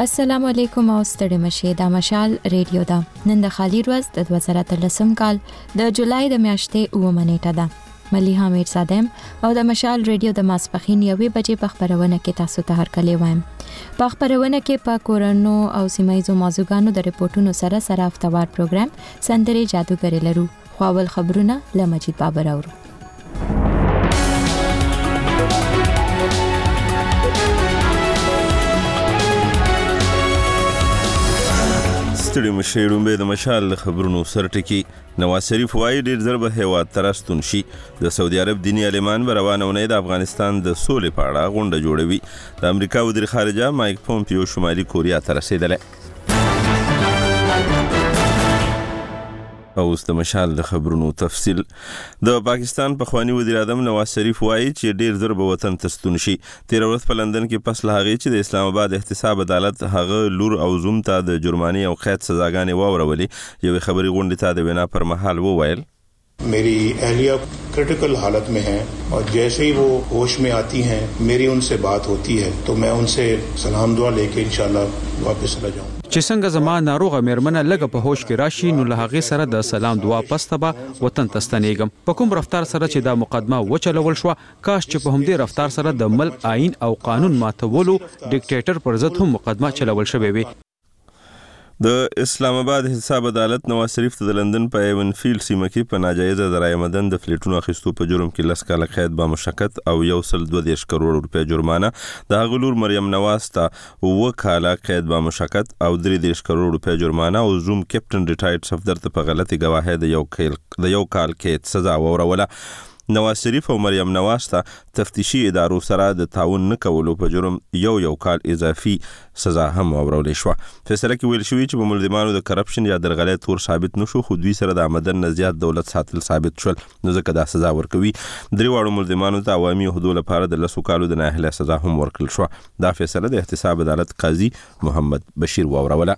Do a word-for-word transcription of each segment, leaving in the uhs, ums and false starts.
السلام علیکم او ستړي مشه د مشال ریډیو دا نن د خالی ورځ د دوه زره اتلسم کال د جولای د میاشتې اوومه نیټه ده مليحه میرزادم او د مشال ریډیو د ماسپخین یوې بجې په خبرونه کې تاسو ته هرکلی وایم په خبرونه کې په کورونو او سیمایزو موضوعګانو د ریپورتونو سره سره افتوار پروګرام سندري جادوګر لرو خو اول خبرونه له مجید بابر اورو ستړي مشه رومبه د مشال خبرونو سرټکی نواز شریف وایي ډیر ضربه هیواد ترستون شي د سعودي عرب دینی عالمان روانونه د افغانستان د سولې په اړه غونډه جوړوي د امریکا وزیر خارجه مایک پومپیو شمالي کوریا ته رسیدلی او اوس د مشال د خبرونو تفصیل د پاکستان پخوانی وزیر اعظم نواز شریف وایي چې ډیر ضرب وطن تستون شي تیر ورځ په لندن کې پس له هغې چې د اسلام آباد احتساب عدالت هغه لور او زوم ته د جرمانې او قید سزاګانې واورولې یوې خبري غونډې ته د وینا پر مهال وویل मेरी اہلیہ کرٹیکل حالت میں ہیں اور جیسے ہی وہ ہوش میں آتی ہیں میری ان سے بات ہوتی ہے تو میں ان سے سلام دعا لے کے انشاءاللہ واپس چلا جاؤں چې څنګه زما ناروغه میرمنه لګه په هوش کې راشي نو له هغې سره د سلام دعا پسته به وطن ته ستنېږم په کوم رفتار سره چې دا مقدمه وچلول شوه کاش چې په همدې رفتار سره د ملک آئین او قانون ماتولو ډیکټیټر پر ضد هم مقدمه چلول شوې وي د اسلام آباد احتساب عدالت نواز شریف ته د لندن په ایون فیلډ سیمه کې په ناجایزه ذرایع مدن د فلیټونو اخیستو په جرم کې لس کاله قید با مشقت او یو سل دوه دېرش کروڑ روپۍ جرمانه د هغه لور مریم نواز ته اووه کاله قید با مشقت او درې دېرش کروڑ روپۍ جرمانه او زوم کیپټن ریټایرډ صفدر ته په غلطي ګواهۍ د یو د یو کال قید سزا واوروله نواز شریف او مریم نواز ته تفتیشي ادارو سره د تعاون نه کولو په جرم یو یو کال اضافي سزا هم واورولې شوه فیصله کې ویل شوي چې په ملزمانو د کرپشن یا درغلۍ تور ثابت نشو خو دوی سره د آمدن نه زیات دولت ساتل ثابت شول نو ځکه دا سزا ورکوي درې واړو ملزمانو ته عوامي عهدو لپاره د لسو کالو د نااهلۍ سزا هم ورکړل شوه دا فیصله د احتساب عدالت قاضي محمد بشیر واوروله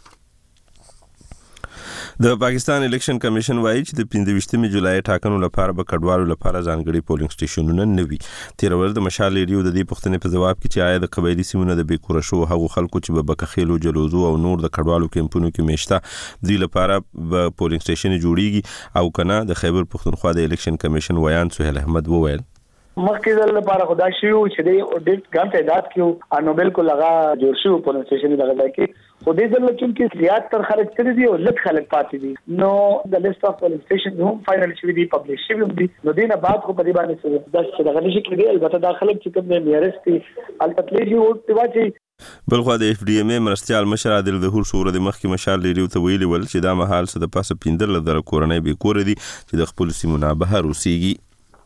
د پاکستان الیکشن کمیشن وایي چې د پنځه ویشتمې جولای ټاکنو لپاره به کډوالو لپاره ځانګړي پولینګ سټیشنونه نه وي تیر ورځ د مشال ریډیو د دې پوښتنې په جواب کې چې آیا د قبایلي سیمونو د بیکوره شوو هغو خلکو چې به بکخیلو جلوزو او نور د کډوالو کیمپونو کې میشته دوی لپاره به پولینګ سټیشن جوړیږي او کنه د خیبر پښتونخوا د الیکشن کمیشن ویان سهیل احمد وویل مخکې د لپاره خدا شیو چې د ډیټ ګام تعداد کې انو بالکل هغه جوړ شو په سټیشن دغه ځای کې خو دې ځل چې زیات تر خلک کړي دي او لږ خلک پاتې دي نو د لیست اف پولینګ سټیشن هم فائنل شوی دی پبلش شوی دی نو دینه بعد خو په دې باندې څه د دغه نشي کېږي البته دا خلک چې کوم نیارست دي البته یو تواچی بلخو د اف ډي ام مرستيال مشر عادل ظهور شو د مخکې مشال لري ته ویلي ول چې دا مهال څه د پاسه پیندل در کورنۍ به کور دي چې د خپل سیمونه بهر اوسېږي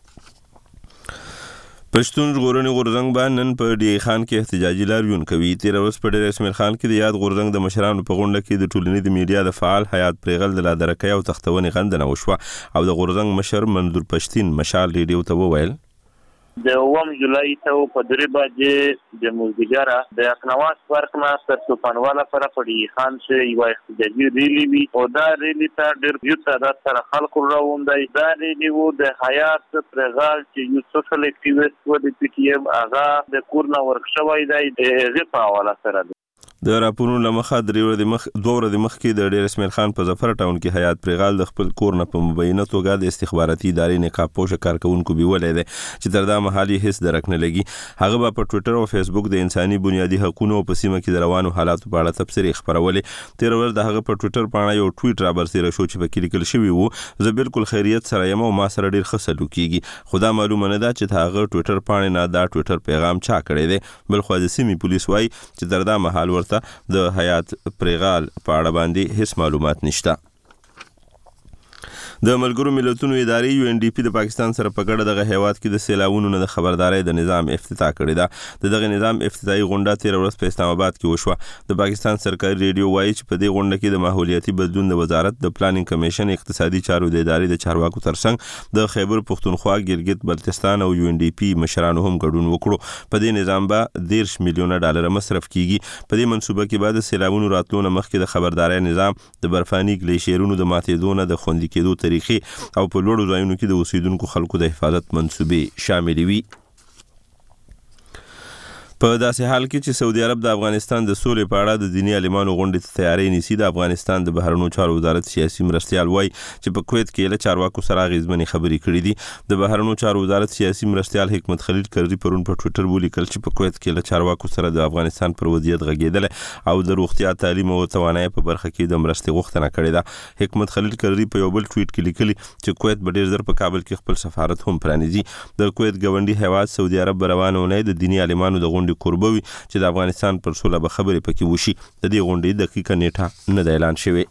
پښتون ژغورنې غورځنګ باندې نن په ډي خان کې احتجاجي لاریون کوي تیر ورځ په ډېر اسماعیل خان کې د یاد غورځنګ د مشرانو په غونډه کې د ټولنیز میډیا د فعال حیات پرېغل د لادرکۍ او تختونې غندنه وشوه او د غورځنګ مشر منظور پښتين مشال ریډیو ته وویل د اووم جولای ته په درې بجې د مزدګره د اقنواس فرق نه تر طوفانواله پر پړی خان چې یو احتجاجي ریلی وی او دا ریلی ته ډېر یو تعداد سره خلکو راوندای دا ریلی وو د حیات پرغال چې یو سوشل اکټیویسټ و د پی ټی ایم هغه د کورنا ورکشوي دی د په حواله سره د راپورونو لمخه درې ورځې مخ دوه ورځې مخکې د ډېر اسماعیل خان په ظفر ټاون کې حیات پرغال د خپل کور نه په مبینه توګه د استخباراتي ادارې نقاب پوش کارکونکو بیولې ده چې تر دا مهال هیڅ درک نه لګي هغه په ټوئیټر او فیسبوک د انساني بنیادي حقوقو په سیمه کې د روانو حالاتو په اړه تبصرې خبرولې تیر ورځ د هغه په ټوئیټر باندې یو ټویټ را برسېره شو چې په کې لیکل شوی وو زه بالکل خیریت سره یم او ما سره ډېر ښه سلوک کیږي خدا معلومه نه ده چې هغه ټوئیټر باندې نه دا ټوئیټر پیغام چا کړی دی بل خو د سیمې پولیس وایي چې تر دا مهال ورته د حیات پرغال په اړه باندې هیڅ معلومات نشته د ملګرو ملتونو ادارې یو ان ډي پی د پاکستان سره په ګډه دغه هیواد کې د سیلاوونو نه د خبردارۍ د نظام افتتاح کړی دا د دغه نظام افتتاحي غونډه تیر ورځ په اسلام آباد کې وشوه د پاکستان سرکاري ریډیو وایي چې په دې غونډه کې د ماحولیاتي بدلون د وزارت د پلانینګ کمیشن اقتصادي چارو د ادارې د چارواکو ترڅنګ د خیبر پښتونخوا ګلګت بلتستان او یو ان ډي پی مشرانو هم ګډون وکړو په دې نظام به دېرش میلیونه ډالر مصرف کیږي په دې منصوبه کې بعد سیلاوونو راتلو نه مخکې د خبردارۍ نظام د برفاني ګلیشیرونو د ماتېدو نه د خوندي کېدو طریقې او په لوړو ځایونو کې د اوسیدونکو خلکو د حفاظت منصوبې شاملې وي په داسې حال کې چې سعودي عرب د افغانستان د سولې په اړه د دینی عالمانو غونډې ته تیاری نیسي، د افغانستان د بهرنیو چارو وزارت سیاسي مرستیال وایي چې په کویت کې له چارواکو سره اغېزمنې خبرې کړې دي. د بهرنیو چارو وزارت سیاسي مرستیال حکمت خلیل کرزي پرون په ټوئیټر ولیکل چې په کویت کې له چارواکو سره د افغانستان پر وضعیت غږېدل او د روغتیا، تعلیم او توانایي په برخه کې د مرستې غوښتنه کړې ده. حکمت خلیل کرزي په یو بل ټویټ کې لیکلي چې کویت به ډېر ژر په کابل کې خپل سفارت هم پرانیزي. د کویت ګاونډي هیواد سعودي عرب روانه ونې د دینی عالمانو د غونډې کوربه وي چې د افغانستان پر سوله به خبرې پکې وشي. د دې غونډې دقیقه نیټه نه ده اعلان شوې.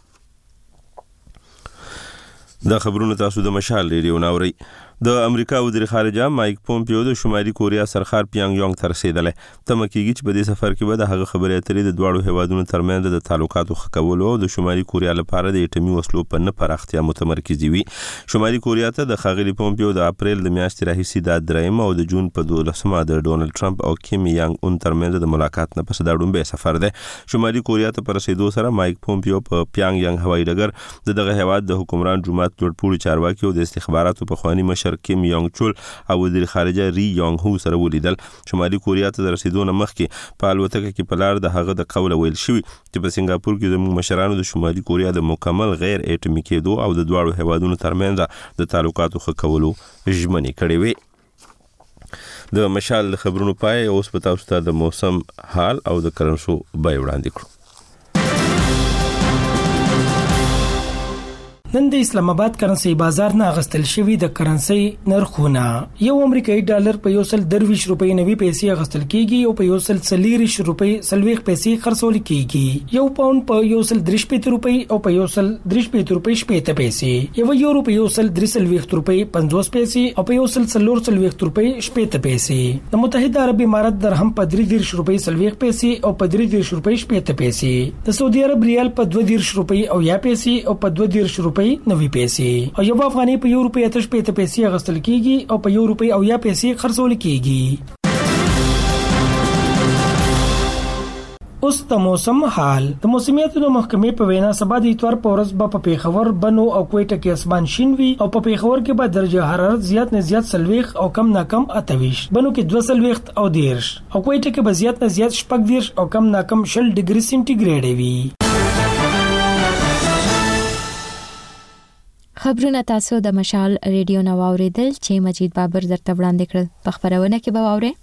دا خبرونه تاسو د مشال ریډیو ناوري. د امریکا وزیر خارجه مایک پومپیو د شمالي کوریا سرخار پیانګ یانګ ته رسیدلی. تمه کېږي چې په دې سفر کې به د هغه خبرې اترې د دواړو هیوادونو ترمنځ د تعلقاتو ښه کولو او د شمالي کوریا لپاره د اټومي وسلو په نه پراختیا متمرکزې وي. شمالي کوریا ته د ښاغلي پومپیو د اپریل د میاشتې راهیسې دا درېیمه او د جون په دولسمه د ډونالډ ټرمپ او کیم یانګ اون ترمنځ د ملاقات نه پس دا ډومبی سفر دی. شمالي کوریا ته په رسیدو سره مایک پومپیو په پیانګ یانګ هوایي ډګر د دغه هیواد د حکمران جماعت لوړپوړي چارواکي او د استخباراتو پخواني مشر کیم یانګ چول او وزیر خارجه ری یانګ هو سره ولیدل. شمالي کوریا ته د رسیدو نه مخکې په الوتکه کې په لار د هغه د قوله ویل شوي چې په سنګاپور کې زموږ مشرانو د شمالي کوریا د مکمل غیر اټومي کېدو او د دواړو هیوادونو ترمنځ د تعلقاتو ښه کولو ژمنې کړې وې. د مشال د خبرونو پای اوس په تاسو ته د موسم حال او د کرنسو بیه وړاندې کړو. نن د اسلام آباد کرنسي بازار نه اغستل شوی د کرنسي نرخونه یو امریکایي ډالر په یو سل درویش روپۍ نوي پیسې اغستل کیږي او په یو سل څلوریش روپۍ سلويخ پیسې خرڅول کیږي. یو پاوند په یو سل دریش پېته روپۍ او په یو سل دریش پېته روپۍ شپېته پیسې، یو یورو په یو سل درې سلويخ روپۍ پنځوس پیسې او په یو سل څلور سلويخ روپۍ شپېته پیسې. د متحده عرب امارات درهم په درې دیرش روپۍ سلويخ پیسې او په درې دیرش روپۍ شپېته پیسې. د سعودي عرب ریال په دوه دیرش روپۍ او یا پیسې او په دوه دیرش روپۍ نوي پیسې او یو افغاني په یو روپۍ اتش پېته پیسې اغستل کیږي او په یو روپۍ او یا پیسې خرڅول کیږي. اوس د موسم حال. د موسمیاتو د محکمې په وینا سبا د اتوار په ورځ به په پیښور، بنو او کوټه کې اسمان شین وي او په پیښور کې به درجه حرارت زیات نه زیات سلويخ او کم نه کم اتويش، بنو کې دوه سلويخ او دیرش او کوټه کې به زیات نه زیات شپږ دیرش او کم نه کم شل ډیګري سنټیګریډ وي. خبرونه تاسو د مشال ریډیو نو اوریدل چې مجید بابر درته وړاندې کړل. په خبرونه کې به واورئ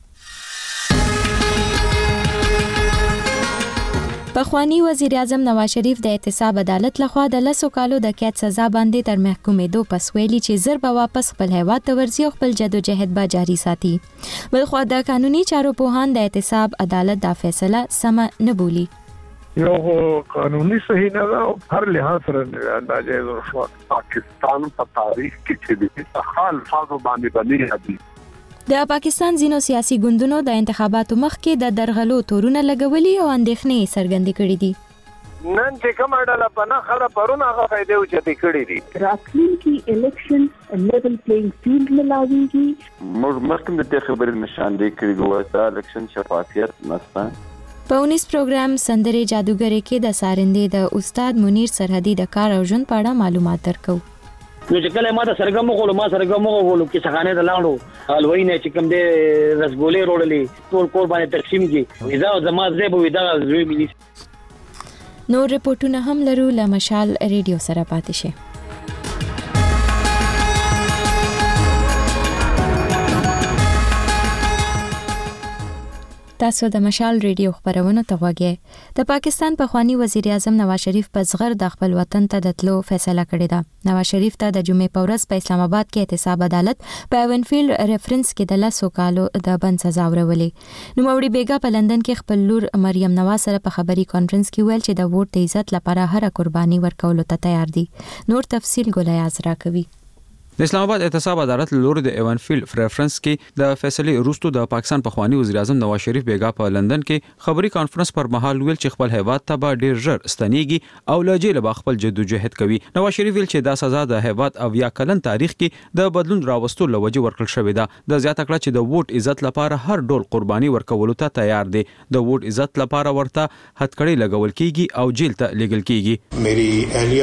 پخوانی وزیر اعظم نواز شریف د احتساب عدالت لخوا د لسو کالو د قید سزا باندې تر محکومېدو پس ویلي چې زر به واپس خپل هیواد ته ورځي او خپل جدوجہد به جاری ساتي. بلخوا د قانوني چارو پوهان د احتساب عدالت دا فیصله سم نه بولي. یو قانوني صحیح نه ده او هر لحاظ سره ناجایز رشوت پاکستان په تاریخ کې چې د حال فاضو باندې باندې دي. د پاکستان ځینو سیاسي ګوندونو د انتخاباتو مخکې د درغلو تورونه لګولي او اندېښنې څرګندې کړې دي. نن چې کوم ډله په نه خره پرونه هغه فائدې اوچتې کړې دي. راتلونکي الیکشن لیول پلیینګ فیلډ ملاويږي. موږ مخکې د دې خبرې نشاندهي کړې وو چې الیکشن شفافیت نشته. په اونیس پروګرام سندرې جادوګرې کې د سارندې د استاد منیر سرحدي د کار او ژوند په اړه معلومات درکو. نو چې کله ما ته سرګم غوړو ما سرګم غوړو کې څنګه نه لاړو الوی نه چې کوم دې رسګولې وروړلې ټول کور باندې تقسیم کی ودا زما زیبو ودا زوی ملي. نو رپورټونه هم لرو له مشال ریډیو سره پاتې شي. تاسو د مشال ریډیو خبرونه ته وګورئ. د پاکستان پخوانی وزیر اعظم نواز شریف په زغر د خپل وطن ته د تلو فیصله کړې ده. نواز شریف ته د جمعې په ورځ په اسلام آباد کې احتساب عدالت په ایونفیلډ ریفرنس کې د لسو کالو د بند سزا ورولې. نوموړي بیګا په لندن کې خپل لور مریم نواز سره په خبري کانفرنس کې ویل چې د ووټ د عزت لپاره هر قرباني ورکولو ته تیار دي. نور تفصیل ګولای ازرا کوي. د اسلام آباد احتساب عدالت لور د ایونفیلډ ریفرنس کې د فیصلې وروسته د پاکستان پخوانی وزیر اعظم نواز شریف بیګا په لندن کې خبري کانفرنس پر مهال ویل چې خپل هیواد ته به ډیر ژر ستنېږي او له جیل به خپل جدوجہد کوي. نواز شریف ویل چې دا سزا د هیواد او یا کلن تاریخ کې د بدلون راوستلو لوجه ورکړل شوې ده. د زیاته کړه چې د ووټ عزت لپاره هر ډول قرباني ورکولو ته تیار دي. د ووټ عزت لپاره ورته هټکړې لګول کیږي او جیل ته لګل کیږي. मेरी اهلیه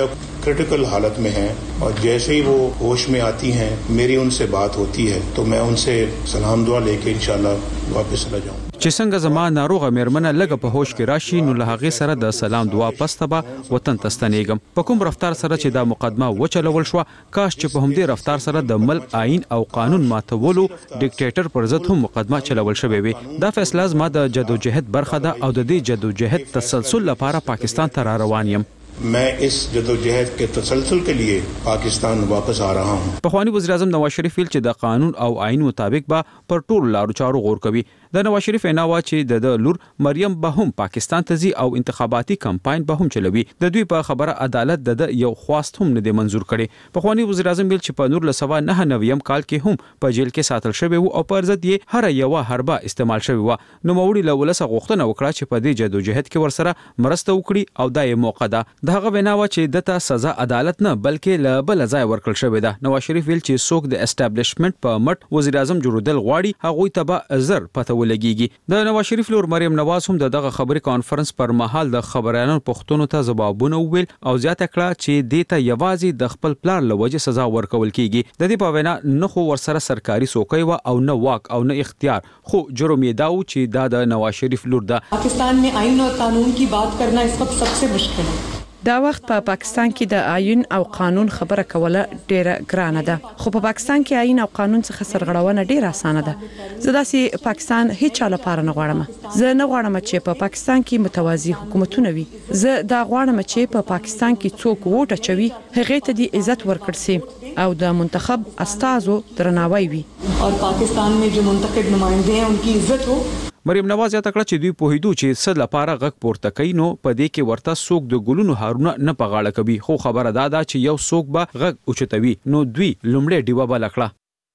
क्रिटिकल हालत में हैं और जैसे ही वो होश में आती हैं मेरी उनसे बात होती है तो मैं उनसे सलाम दुआ लेके इंशाल्लाह वापस चला जाऊँ। چې څنګه زما ناروغه میرمنه لږه په هوش کې راشي نو له هغې سره د سلام دعا پسته به وطن ته ستنېږم. په کوم رفتار سره چې دا مقدمه وچلول شوه کاش چې په همدې رفتار سره د ملک آئین او قانون ماتولو ډیکټیټر پر ضد هم مقدمه چلول شوې وي. دا فیصله زما د جدوجهد برخه ده او د دې جدوجهد تسلسل لپاره پاکستان ته را روان یم. मैं इस जदोजहद के तसलसल के लिए पाकिस्तान वापस आ रहा हूँ. پخوانی وزیر اعظم نواز شریف ویل چې د قانون او آئین مطابق به پر ټولو لارو چارو غور کوي. د نواز شریف ناوا چې د لور مریم به هم پاکستان ته ځي او انتخاباتي کمپاین به هم چلوي. د دوی په خبره عدالت د یو خواست هم نه دی منزور کړي. پخوانی وزیر اعظم ویل چې په نور لسوا نه نویم کال کې هم په جیل کې ساتل شوی وو او پر ضد یې هر یو حربه استعمال شوی و. نو موري له ولسه غوښتنه وکړه چې په دې جدوجهد کې ورسره مرسته وکړي او دا یې موقع ده. دغه ویناوه چې دته سزا عدالت نه بلکې له بل ځای ورکړل شوی ده. نواز شریف ویل چې څوک د اسټابلیشمنت په مټ وزیر اعظم جوړېدل غواړي هغوی ته به زر پته ولګيږي. د نواز شریف لور مریم نواز هم دغه خبري کانفرنس پر مهال د خبريالانو پښتنو ته ځوابونه ویل او زیاته کړه چې دیته یوازې د خپل پلان لوجه سزا ورکول کیږي. د دې په وینا نه خو ورسره سرکاري څوکۍ و او نه واک او نه اختیار خو جرم یې داو چې دا د نواز شریف لور ده. पाकिस्तान में आईन और कानून की बात करना इस वक्त सबसे मुश्किल है. دا وخت په پا پاکستان کې د آئین او قانون خبره کوله ډیره ګرانه ده خو په پا پاکستان کې آئین او قانون څخه سرغړونه ډیره اسانه ده. زه داسې پاکستان هیڅ چا لپاره نه غواړم. زه نه غواړم چې په پا پاکستان کې متوازی حکومتونه وي. زه دا غواړم چې په پا پاکستان کې څوک ووټ اچوي هغه ته د عزت ورکړل شي او د منتخب استازو درناوی وي او پاکستان में जो منتخب नुमाइंदे हैं उनकी इज्जत हो. مریم نواز یاد کړه چې دوی په هیدو چې صد لپاره غږ پورته کوي نو په دې کې ورته څوک د ګلونو هارونه نه پغاړه کوي خو خبره دا ده چې یو څوک به غږ اوچتوي نو دوی لومړی ډیوه بل کړه.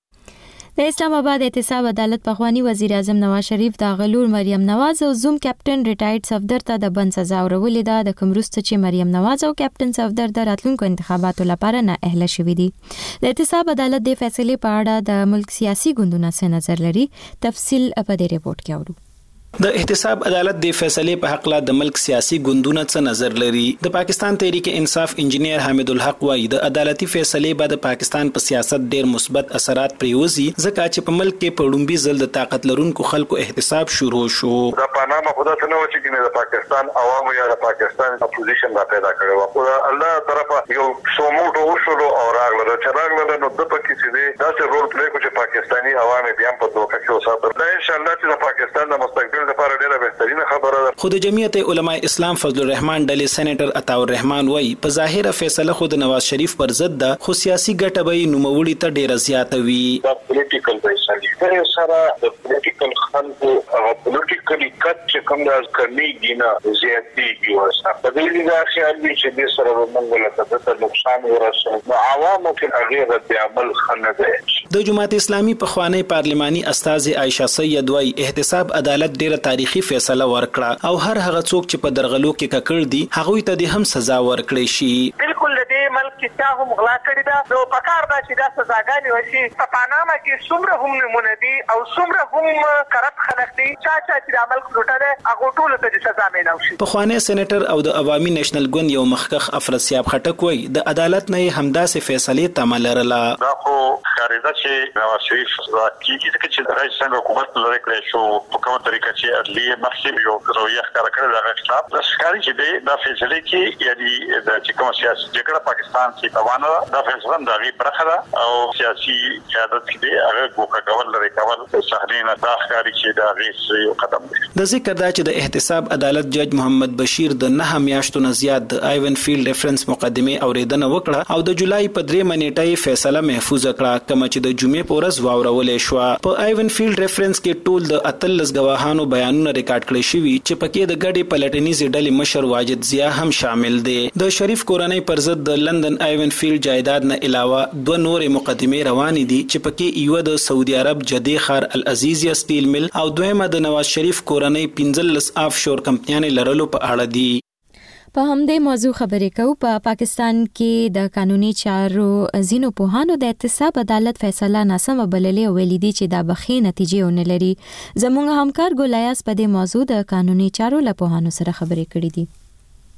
د اسلام آباد احتساب عدالت پخوانی وزیر اعظم نواز شریف د غلور مریم نواز او زوم کیپټن ریټایرډ صفدر ته د بند سزا ورولې ده د کومروست چې مریم نواز او کیپټن صفدر د راتلونکو انتخاباتو لپاره نه اهل شوي دي. د احتساب عدالت د فیصلې په اړه د ملک سیاسي ګوندونو څه نظر لري تفصیل په دې ریپورت کې اورو. د احتساب عدالت د فیصلې په حق لا د ملک سیاسي ګوندونو څه نظر لري. د پاکستان تحریک انصاف انجینیر حامد الحق وايي د عدالتي فیصلې بعد پاکستان په سیاست ډیر مثبت اثرات پریوزي ځکه چې په ملک کې په لومبي ځل د طاقت لرونکو خلکو احتساب شروع شو. د پاناما خدا څنګه و چې د پاکستان عوامو یا د پاکستان اپوزیشن را پیدا کړو او الله طرفه یو سوموټو وشلو او راغله چې راغله نو د پکې چې دا چې رول پلی کوي چې پاکستاني عوامو بیا په دوکه کې وساتل. دا ان شاء الله چې د پاکستان د مستقبل لپاره ډیره بهترینه خبره ده. خو د جمعیت علماء اسلام فضل الرحمن ډلې سېنیټر عطا الرحمن وایي په ظاهره فیصله خو د نواز شریف پر ضد ده خو سیاسي ګټه به نوموړي ته ډیره زیاته وي. دا پولیټیکل فیصله ده سره د پولیټیکل خلکو هغه پولیټیکلی کټ چې کوم راز کړنی نه زیاتېږي وسه په دې لږه خیال وي چې د سره موږ له څه نقصان ورسوي نو عوامو کې هغه رد عمل خنه ده. د جماعت اسلامي په خوانی پارلماني استاذ عائشہ سید وایي احتساب عدالت ډیره تاریخي فیصله ورکړه او هر هغه څوک چې په درغلو کې ککړ دي هغه ته د هم سزا ورکړي شي. بالکل دې ملک کې چا هم غلا کړی دا نو پکار دا چې دا سزاګانې وشي. په پاناما کې څومره هم نمونه دي او څومره هم کرپټ خلک دي چا چا چې د عمل لوټره هغه ټول ته سزا ملو شي. په خوانی سېنیټر او د عوامي نېشنل ګوند یو مخکخ افرسیاب خټک وایي د عدالت نه همداسې فیصله تمل لرله. دا خو خارجه چې نواز شریف راکې چې رئیس څنګه حکومت لري کړی شو په کومه طریقه چې عدلیه محکمه یو رویه ښکاره کړې ده خلاف د ښکاری چې دی دا فیصله کې یعنی د چې کوم سیاسي جګړه پاکستان کې روانه ده دا فیصله د غي برخه ده او سیاسي قیادت کې دی هغه ګوکه کول لري کول صحنه نه دا ښکاری چې دا غي یو قدم دی. د ذکر دا چې د احتساب عدالت جج محمد بشیر د نه میاشتو نه زیات د آیون فیلډ ریفرنس مقدمه اوریدنه وکړه او د جولای په درې منېټه فیصله محفوظ کړه کوم چې د جمعې په ورځ واورولې شو. په آیون فیلډ ریفرنس کې ټول د اتلس غواهانو بیانونه ریکارډ کړي شوی چې پکې د ګډې پلټنیزې ډلې مشر واجد ضیا هم شامل دي. د شریف کورنۍ پر ضد د لندن آیون فیلډ جایداد نه علاوه دوه نورې مقدمې روانې دي چې پکې یو د سعودي عرب جدې خار العزیزیه سټیل مل او دویمه د نواز شریف کورنۍ پنځلس آف شور کمپنیانې لرلو په اړه دي. په همدې موضوع خبرې کوو. په پا پاکستان کې د قانوني چارو ځینو پوهانو د احتساب عدالت فیصله ناسمه بللې او ویلي دي چې دا بخې نتیجې ونه لري. زموږ همکار ګولیاس په دې موضوع د قانوني چارو له پوهانو سره خبرې کړې دي.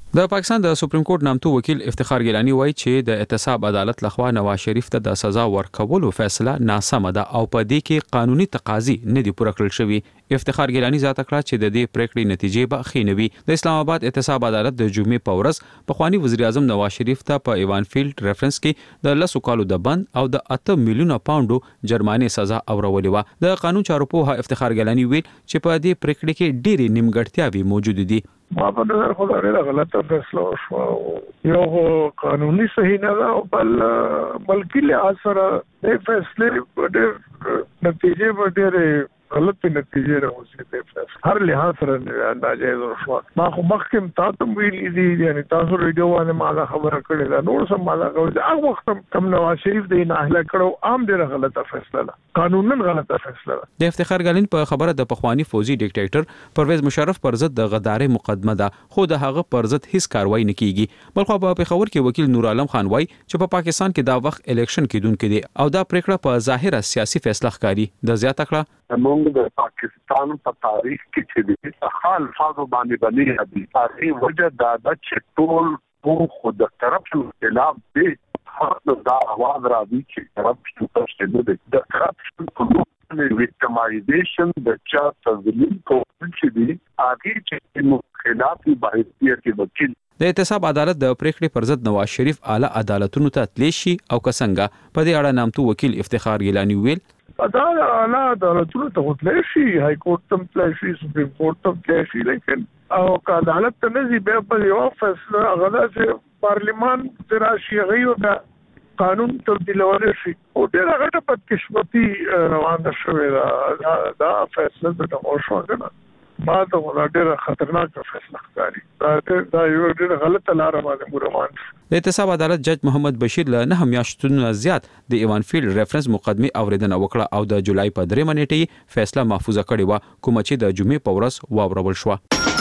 د پاکستان د سپریم کورټ نامتو وکیل افتخار ګیلانی وایي چې د احتساب عدالت لخوا نواز شریف ته د سزا ورکولو فیصله ناسمه ده او په دې کې قانوني تقاضي نه دي پوره کړل شوی. افتخار ګیلانی ذات کړه چې د دې پریکړې نتیجې به ښې نه وي. د اسلام آباد احتساب عدالت د جمعې په ورځ پخوانی وزیر اعظم نواز شریف ته په ایوان فیلډ ریفرنس کې د لسو کالو د بند او د اته میلیونه پاونډو جرمانه سزا اورولې و. د قانون چارو په افتخار ګیلانی ویل چې په دې پریکړې کې ډېری نیمګړتیاوې موجود دي. ما په نظر خو دا ډېره غلطه فیصله وشوه. یو قانوني صحیح نه ده او بل ملکي لحاظ سره د فیصلې په ډېر نتیجې په ډېرې غلط نتیجې راوځي. د هر لحاظ سره ناجایز وشوه. ما خو مخکې تاسو ویلي دي یعنی تاسو ریډیو باندې ما دا خبره کړې ده نور سم ما دا کوي هغه وخت کم نواز شریف د ناهله کړو عام ډېره غلطه فیصله ده قانونا غلطه فیصله ده. د افتخار ګیلانی په خبره د پخوانی فوجي ډیکټیټر پرویز مشرف پر ضد د غداري مقدمه ده خو د هغه پر ضد هیڅ کاروایی نه کیږي. بلخو په پیښور کې وکیل نور عالم خان وایي چې په پاکستان کې دا وخت الیکشن کېدونکو دي او دا پریکړه په ظاهره سیاسي فیصله ښکاري. د زیاته کړه موږ د پاکستان په تاریخ کې چې د حال فاضو باندې باندې د تاریخ وجه دا د چټول په خود کرپشن خلاف دی خاصه دا आवाज راځي چې کرپشن څه دی د کرپشن په ویکټمایزیشن د چا تظلم کوم چې دی هغه چې مخالفي باعثیت وکیل د احتساب عدالت د پریکړې پر ضد نواز شریف اعلی عدالتونو ته تللی شي او کسنګه په دې اړه نامتو وکیل افتخار ګیلانی ویل دا اعلی عدالتونو ته تللی شي های کورټ ته تللی شي سپریم کورټ ته تللی شي لیکن او که عدالت ته نه ځي بیا په یو فیصله هغه چې پارلیمان راشي هغه د قانون تبدیلول شي او ډېر غټه بدقسمتي روانه شوې ده دا فیصله د موشو نه ما ته ډېر خطرناک فیصله ښکاري دا دا یو ډېر غلطه لار باندې روان. د احتساب عدالت جج محمد بشیر له نه میاشتونو زیات د ایوان فیلډ ریفرنس مقدمه اوریدنه وکړه او د جولای په درې منېټې فیصله محفوظه کړې و کوم چې د جمعې په ورځ واورول شو.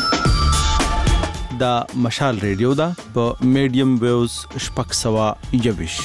د مشال ریډیو دا په میډیم ویوز شپږ سوه یوویش.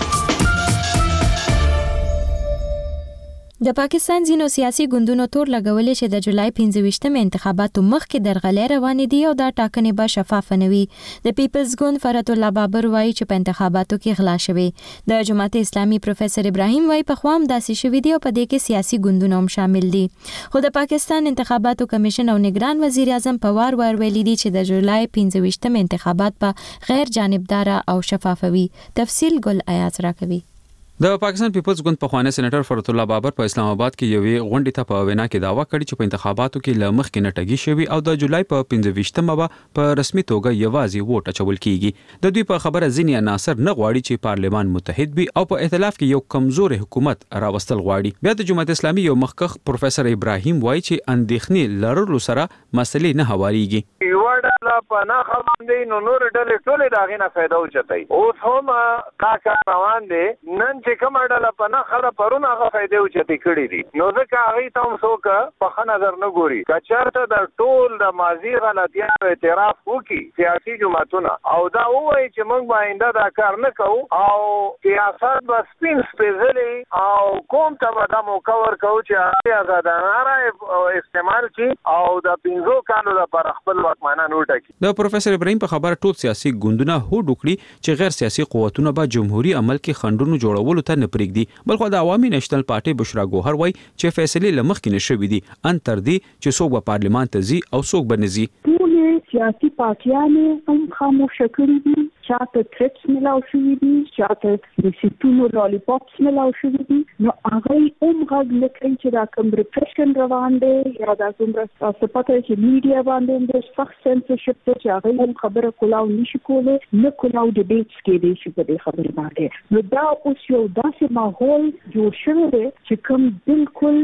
د پاکستان ځینو سیاسي ګوندونو تور لګولې چې د جولای پنځه ویشتمې انتخاباتو مخکې درغلې روانې دي او دا ټاکنې به شفاف نه وي. د پیپلز ګوند فرات الله بابر وایي چې په انتخاباتو کې غلا شوی. د جماعت اسلامي پروفیسور ابراهیم وایي په خوام داسې شوی دی او په دې کې سیاسي ګوندونه هم شامل دي. خو د پاکستان انتخاباتو کمیشن او نگران وزیر اعظم په وار وار ویلي دي چې د جولای پنځه ویشتمې انتخابات په غیر جانبدار او شفاف وي. تفصیل ګل آیات راکوي. د پاکستان پیپلز ګوند پخوانی سېنیټر فرات الله بابر په اسلام آباد کې یوې غونډې ته په وینا کې داوا کړې چې په انتخاباتو کې ل مخکې نه ټګي شوی او د جولای په پنځه ویشتمه به په رسمي توګه یوازې ووټ اچول کیږي. د دوی په خبره ځینې عناصر نه غواړي چې پارلمان متحد وي او په ائتلاف کې یو کمزور حکومت راوستل غواړي. بیا د جماعت اسلامي یو مخکخ پروفیسور ابراهیم وایي چې اندېښنې لرلو سره مسلې نه هواريږي. یو ډله په نه خبرې نو نور ډلې ټولې داغې نه فائدہ وچتای اوس هم کا کا روان دي نن چې کوم ډله په نه خبره پرونه هغه فائدې وچتې کړې دي نو ځکه هغه ته هم څوک په ښه نظر نه ګوري. که چېرته د ټول د ماضي غلطیانو اعتراف وکړي سیاسي جماعتونه او دا ووایي چې موږ به آینده دا کار نه کوو او سیاست به سپین سپېڅلي او کوم ته به دا موقع ورکوو چې هغې ازادانه استعمال کړي او د پنځو کالو لپاره خپل واکمنان وټاکي. د پروفیسور ابراهیم په خبره ټول سیاسي ګوندونه هوډ وکړي چې غیر سیاسي قوتونه به جمهوریت عمل کې خنډونو جوړولو ته نه پرېږدي. بلخو د عوامي نېشنل پارټي بشرا ګوهر وایي چې فیصلې له مخکې نه شوي دي ان تر دې چې څوک به پارلمان ته ځي او څوک به نه ځي. ټولې سیاسي پارټیانې هم خاموشه کړي دي. چاته تریپس ملاو شوي دي چاته د سیټونو لالیپاپس ملاو شوي دي نو هغه هم غږ نه کوي چې دا کوم ریپریشن روان دی یا دا څومره څه پته چې میډیا باندې د سخت سنسرشپ ته چې هغه هم خبره کولاو نشي کولی نه کولاو ډیبیټس کې دی چې په دې خبرې باندې نو دا اوس یو داسې ماحول جوړ شوی دی چې کوم بالکل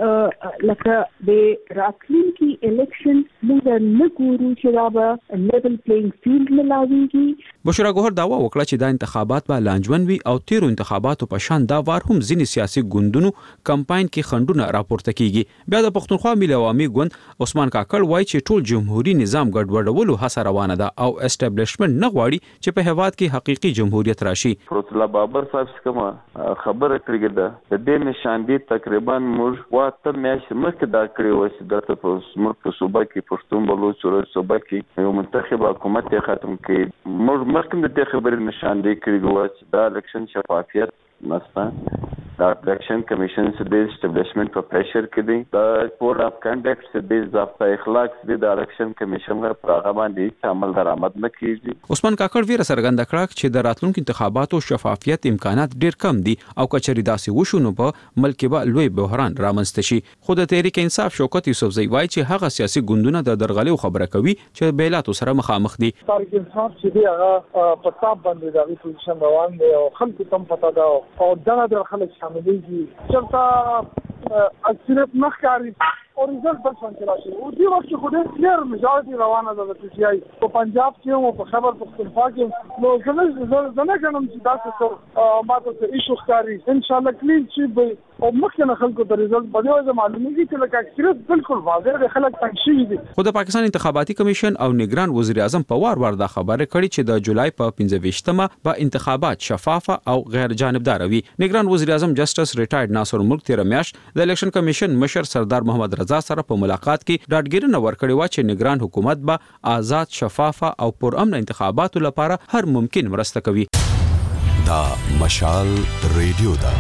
لکه د راتلونکي الیکشن موږ نه ګورو چې دا به لیول پلینګ فیلډ ملاویږي. بشرا ګوهر داوا وکړه چې دا انتخابات به لانجمن وي او تیرو انتخاباتو په شان دا وار هم ځینې سیاسي ګوندونو کمپاین کې خنډونه راپورته کیږي. بیا د پښتونخوا ملي عوامي ګوند عثمان کاکړ وایي چې ټول جمهوریت نظام ګډوډولو هڅه روانه ده او اسټابلیشمنت نه غواړي چې په هیواد کې حقيقي جمهوریت راشي. فرات الله بابر صاحب کومه خبره کړې ده د دې نشان دي تقریبا موږ واته مېش مخکې دا کړی و چې د تاسو ملک صوبه کې پښتون بلوچ ورس صوبه کې یو منتخب حکومت ته ختم کې موږ مخکې د دې خبرې نشاندهي کړې و چې دا الیکشن شفافیت نشته دا الیکشن کمیشن سے بیس اسټابلیشمنت په پریشر کې دی دا کوډ اف کنډکټ سے بیس ضابطه اخلاق سے د الیکشن کمیشن پر هغه باندې عمل درآمد نه کیږي. عثمان کاکړ ویره څرګنده کړه چې د راتلونکو انتخاباتو شفافیت امکانات ډیر کم دي او کچري داسې وشو نو په ملک به لوی بحران رامنځته شي. خو د تحریک انصاف شوکت یوسفزئی وایي چې هغه سیاسي ګوندونه د درغلي خبره کوي چې بیلاتو سره مخامخ دي. تحریک انصاف چې دی هغه په تاب باندې د پوزیشن روان دی او خلکو تم پتا دا او دغه د خلک شاملېږي چرته اکثریت مخکاري او ریزلټ بل څنګه راشي او دی وخت خو دې کلیر میجارټي روانه ده د پی سی آی په پنجاب کې او په خبر پختونخوا کې نو زنه زنه کوم چې تاسو ته ماته څه ایشو ښکاری ان شاء الله کلین شي به او مخکنه خلکو د ریزلټ په دې معلومیږي چې لکه اکثریت بالکل واضح دي خلک تنګ شي دي. خو د پاکستان انتخاباتي کمیشن او نگران وزیر اعظم په وار وار دا خبره کړې چې د جولای په پنځه ویشتمه به انتخابات شفافه او غیر جانبدار وي. نگران وزیر اعظم جسټس ریټایرډ ناصر ملک تیر میاشت د الیکشن کمیشن مشر سردار محمد رضا سره په ملاقات کې ډاډګیرنه ورکړې و چې نگران حکومت به آزاد شفافه او پرامن انتخاباتو لپاره هر ممکن مرسته کوي. دا مشال ریډیو دا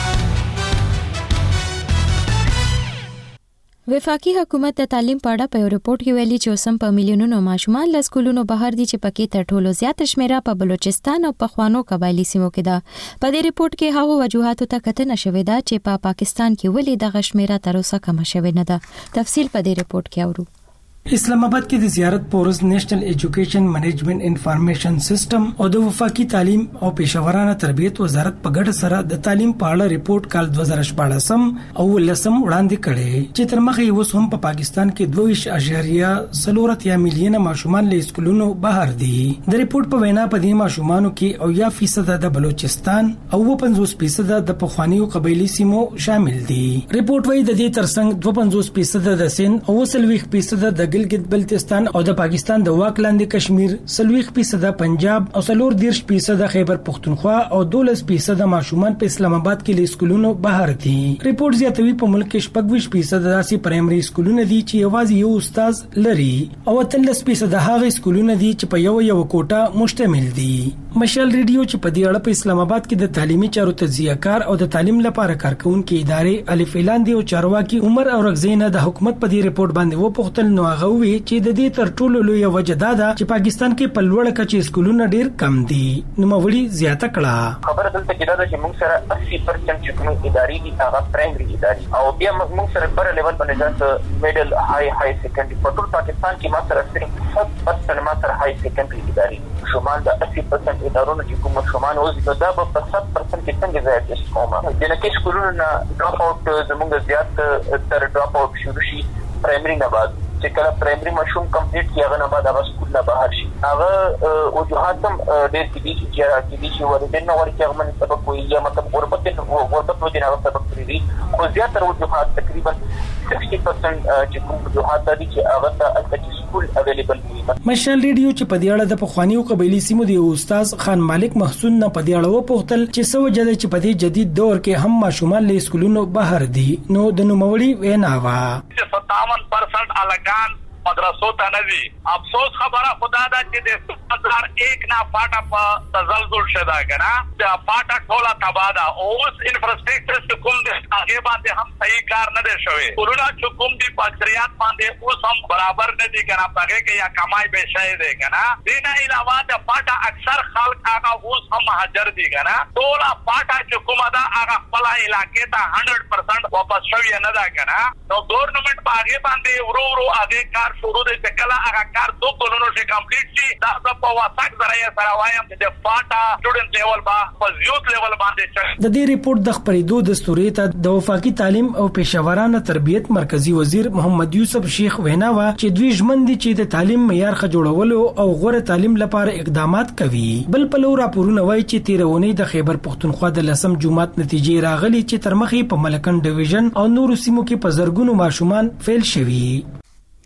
وفاقي حکومت د تعلیم په اړه په یو رپورت کې ویلي چې اوسم په میلیونونو ماشومان له سکولونو بهر دي چې پکې تر ټولو زیات شمیره په بلوچستان او په خوانو قبایلی سیمو کې ده. په دې رپورت کې هغه وجوهاتو ته کتنه شوې ده چې په پا پاکستان کې ولې د شمیره تر اوسه کم شوې نه ده. تفصیل په دې رپورت کې اورو. اسلام آباد کې د زیارت پورز نېشنل ایجوکیشن منیجمنت انفارمیشن سیستم او د وفاقي تعلیم او پیشورانه تربیت وزارت په ګډه سره د تعلیم په اړه رپورت کال دوه زره شپږ او لسم وړاندې کړي چې تر مخه یې اوس هم په پاکستان کې دوه اعشاریه څلور اتیا میلیونه ماشومان له سکولونو بهر دي. د رپورت په وینا په دې ماشومانو کې او یا فیصد د بلوچستان او پنځوس فیصد د پخوانیو قبایلی سیمو شامل دي. رپورت وايي د دې ترڅنګ دوه پنځوس فیصد د سند او سلويخ فیصد د ګلګت بلتستان او د پاکستان د واک لاندې کشمیر سلويخ فیصد پنجاب او سلور دیرش فیصد خیبر پختونخوا او دولس فیصد ماشومان په اسلام آباد کې له سکولونو بهر دي. ریپورت زیاتوي په ملک کې شپږ فیصد داسې پرایمري سکولونه دي چې یوازې یو استاد لري او اتلس فیصد هغه سکولونه دي چې په یو یو کوټه مشتمل دي. مشال ریډیو چې په دې اړه په اسلام آباد کې د تعلیمي چارو تجزیه کار او د تعلیم لپاره کارکونکو ادارې الف اعلان دی او چارواکي عمر او رغزینه د حکومت په دې ریپورت باندې و پختل نو هغه وی چې د دې تر ټولو لوی وجه دا ده چې پاکستان کې په لوړ کچې سکولونه ډیر کم دي. نو مولي زیاته کړه خبره دلته کې دا چې موږ سره اسی پرسنټ چې کوم ادارې دي هغه پرایمري ادارې او بیا موږ سره پر لیول باندې دا میډل هاي هاي سیکنډري په ټول پاکستان کې ما سره صرف سات پرسنټ ما سره هاي سیکنډري ادارې شمال د اسی پرسنټ ادارونو چې کوم شمال اوس دا په سات پرسنټ کې څنګه زیات کومه د نکې سکولونو نه ډراپ اوټ زموږ زیات تر ډراپ اوټ شروع شي پرایمري نه بعد چې کله پرایمري مشروم کمپلیټ کیږي نه بعد هغه سکول نه بهر شي هغه وجوهات هم ډېر دي چې راځي چې ورته نو ورته هغه من سبب کوي یا مطلب غربت غربت وجه نه سبب کوي خو زیاتره وجوهات تقریبا شصت پرسنټ چې کوم وجوهات دي چې هغه ته سکول اویلیبل دي. مشال ریډیو چې په دې اړه د پخوانیو قبایلی سیمو د استاد خان مالک محسن نه په دې اړه وپوښتل چې څه وجه ده چې په دې جدید دور کې هم ماشومان له سکولونو بهر دي. نو د نوموړي وینا وا ستاون پرسنټ الګان مدرسو ته نه دي. افسوس خبره خدا دا چې د دو هزار یک نه پاټه په تزلزل شدا کنه د پاټه ټوله تبادا اوس انفراستراکچر چې کوم د هغه باندې هم صحیح کار نه دی شوی. ورونه چې کوم دی پاکستان باندې اوس هم برابر نه دي کنه پاره کې یا کمای به شي دی کنه دینه علاوه د پاټه اکثر خلک هغه اوس هم مهاجر دي کنه ټوله پاټه چې کومه دا هغه خپل علاقې ته صد پرسنټ واپس شوی نه ده کنه نو ګورنمنت باغې باندې ورو ورو هغه کار شروع دي چې کله هغه کار دوه کلونو شي کمپلیټ شي دا په واسط ذریعہ سره وایم چې پاټا سټوډنټ لیول با په یوث لیول باندې د دې ریپورت د خبرېدو دستوري ته د وفاقي تعلیم او پیشورانه تربیت مرکزی وزیر محمد یوسف شیخ وینا وا چې دوی ژمن دي چې د تعلیم معیار ښه جوړولو او غوړه تعلیم لپاره اقدامات کوي. بل په لور راپورونه وایي چې تیرونی د خیبر پختونخوا د لسم جمعات نتیجې راغلي چې تر مخې په ملکن ډیویژن او نورو سیمو کې په زرګونو ماشومان فیل شوي.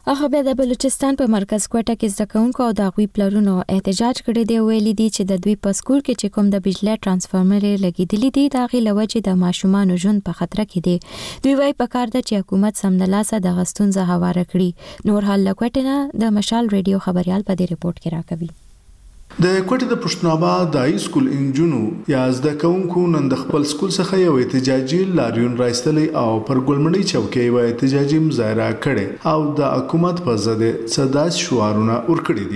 هغه بیا د بلوچستان په مرکز کوټه کې زده کوونکو او د هغوی پلرونو احتجاج کړی دی. ویلي دي چې د دوی په سکول کې چې کوم د بجلی ترانسفارمر لګیدلی دي د هغې له وجې د ماشومانو ژوند په خطر کې دی. دوی وایي پکار ده چې حکومت سمدلاسه دغه ستونزه هواره کړي. نور حال له کوټې نه د مشال ریډیو خبریال په دې ریپورت کې راکوي. د کوټې د پښتون آباد د های سکول انجونو یا زده کوونکو نن د خپل سکول څخه یو احتجاجي لاریون راایستلی او پر ګلمنۍ چوکۍ یو احتجاجي مظاهره کړې او د حکومت په ضد صداس شعارونه ورکړي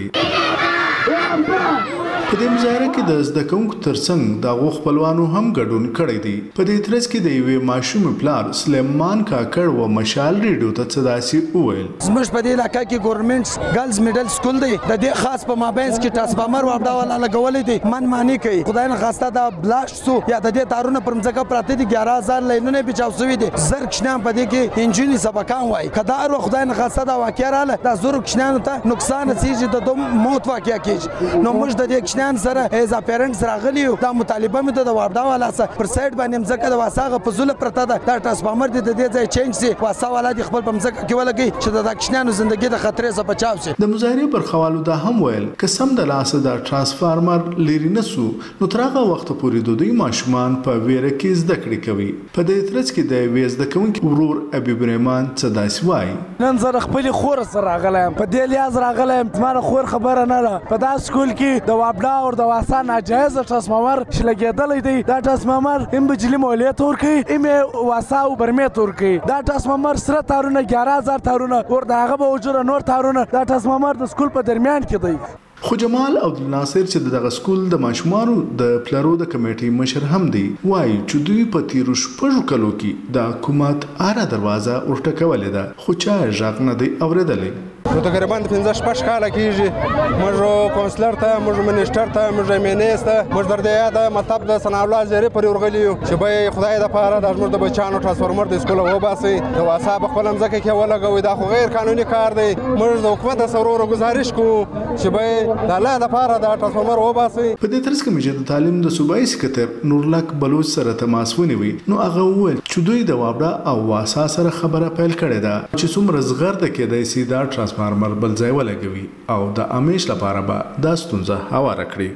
دي. په دې مظاهره کې د زده کوونکو ترڅنګ د غو خپلوانو هم ګډون کړی دی. په دې ترڅ کې د یوې ماشوم پلار سلیمان کاکړ و مشال ریډیو ته صداسي وویل زموږ په دې علاقې کې ګورنمنت ګرلز میډل سکول دی. د دې خاص په مابینس کې ټرانسفارمر وابډا ولا لګولې دي. من معنی کوي خدای نه خواسته دا بلاش سو یا د دې تارونه پر مځکه پراته دي. ګیاره هزار لینونه بچاو شوی دي. زر کښنان په دې کې انجینی سبقان وای کدار و خدای نه خواسته دا واقع رااله دا زر کښنان ته نقصان سیږي د دوم موت واقع کیږي. نو موږ د دې کښنان سره ایز ا پیرنټس راغلی دا مطالبه مې د وابډا والا سره پر سایډ باندې مځکه د واساغه په زول پرته ده. دا ټرانسفارمر د دې ځای چینج سي واسا والا د خپل په مځکه کې ولګي چې د کښنانو ژوندۍ د خطرې څخه بچاو شي. د مظاهرې پر خوالو دا هم ویل قسم د لاسه د ټرانسفارمر لري نسو نو ترغه وخت پورې د دوی ماشومان په ویره کې زده کړې کوي. په دې ترڅ کې د ویز د کوونکو ورور ابي برهمان صداس وای نن زه خپل خور سره راغلم په دې لیاز راغلم زما خور خبره نه ده. په دا سکول کې د وابډا او د واسا ناجایز ټرانسفارمر شلګېدلې دی. دا ټرانسفارمر ام بجلی مولې تور کوي ام واسا او برمه تور کوي. دا ټرانسفارمر سره تارونه ګیاره هزار تارونه ور دغه به وجره نور تارونه دا ټرانسفارمر د سکول په درمیان کې دی. خو جمال عبدالناصر چې دغه سکول د ماشومانو د پلرو د کمیټې مشر هم دی وایي چې دوی په تیرو شپږو کلو کې د حکومت اره دروازه ورټکولې ده خو چا غږ نه دی اورېدلی. نو تقریبا پنځه شپږ کاله کېږي موږ کونسلر ته موږ منیسټر ته موږ امیس ته موږ در دې د مطلب د ثنا الله زری پر ورغلی یو چې به خدای د پاره د موږ د بچانو ټرانسفارمر د سکول وباسي د واسا په خپل مځکه کې ولګوي. دا خو غیر قانوني کار دی. موږ د حکومت سره گزارش کوو چې به د الله د پاره د ټرانسفارمر وباسي. په دې ترڅ کې مجلس تعلیم د صوبایي سکرټر نورلک بلوچ سره تماس ونیوي نو هغه وویل چې دوی د وابډا او واسا سره خبره پیل کړې ده چې څومره زغر د کېدای سي دا ټرانسفارمر بل ځای ولګوي او د امیش لپاره به دا ستونزه هواره کړي.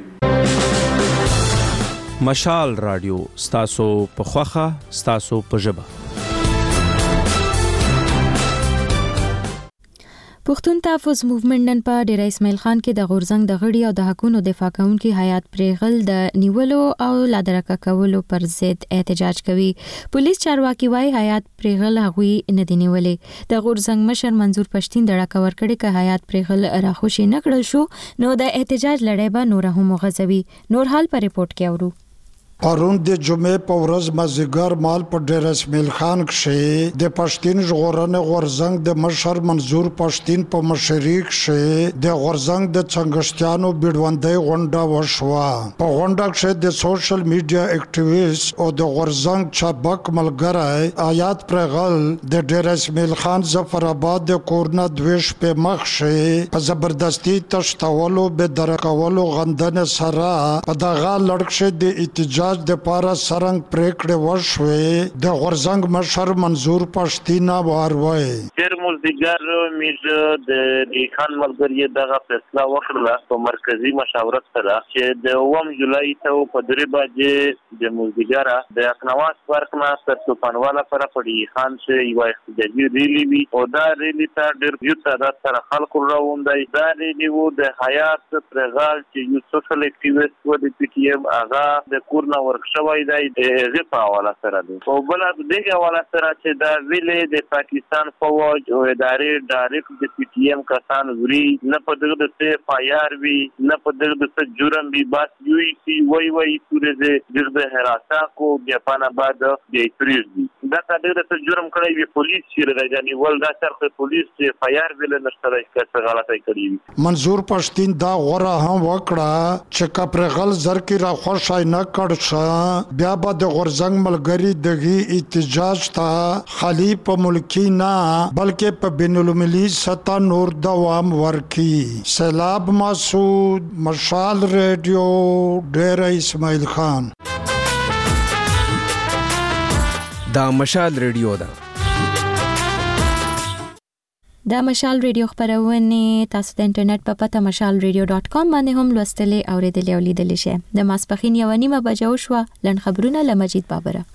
مشال رادیو ستاسو په خوخه ستاسو په ژبه. پښتون تحفظ موومېنټ نن په ډیره اسماعیل خان کې د غورزنګ د غړي او د حقونو دفاع کوونکي حیات پریغل د نیولو او لادرکه کولو پر ضد احتجاج کوي. پولیس چارواکي وايي حیات پریغل هغوی نه دی نیولې. د غورزنګ مشر منظور پښتين د ډاکا ورکړي ک حیات پریغل راخوشي نکړل شو نو د احتجاج لړۍ به نور هم غزوي. نور حال په ریپورت کې اورو. پرون د جمعې په ورځ مازیګر مال په ډیر اسماعیل خان کې د پښتين ژغورنې غورزنګ د مشر منظور پښتين په مشرۍ کې د غورزنګ د څنګهشتيانو بیډوندۍ غونډه وشوه. په غونډه کې د سوشل میډیا اکټیویسټ او د غورزنګ چابک ملګری حیات پریغل د ډیر اسماعیل خان ظفر آباد د کورنا دویش په مخ کې په زبردستی تشتولو به درکولو غندنه سره په دغه لړکشه د احتجاج د پارا سرنګ پریکړه وشوه. د غورزنګ مشر منظور پښتين واروي تر مزدګر میز د خان ملګری دغه فیصله وکړه په مرکزی مشاورت سره چې د اووم جولای ته په درې بجې د مزدګر د اقنواس ورکنا تر طوفانواله پر پړي خان چې یو احتجاجي ریلی وی او دا ریلی ته ډېر یو تعداد سره خلکو راوندای. دا ریلی وو د حیات پرغال چې یو سوشل اکټیویسټ و د پی ټی ایم اغا د کورنا ورکشوي دی د په حواله سره دی او بل د دې حواله سره چې دا ویلې د پاکستان فوج او ادارې ډایرکټ د پی ټی ایم کسان وري نه په دغه د څه فایار وی نه په دغه د څه جرم وی بس یو سی وای وای پورې د حراسا کو د پانا بعد د پریز دی دا د څه جرم کړی وی پولیس چې راځي ول دا سره پولیس چې فایار ویل نشته چې غلطي کړی. منظور پښتين دا غوړه هم وکړه چې کپرغل زر کی را خوشای نه کړ بیا به د غورزنګ ملګری دغه احتجاج ته خالی په ملکی نه بلکې په بین المللي سطح نور دوام ورکي. سیلاب مسعود مشال ریډیو ډیر اسماعیل خان. دا مشال ریډیو ده. د مشال ریډیو خبرونه تاسو د انټرنیټ په پته مشال ریډیو ډاٹ کام باندې هم لوستلې او ریډلې او لیدلې شئ. د ماسپخین یو نیمه بجو شو لن خبرونه له مجید بابره.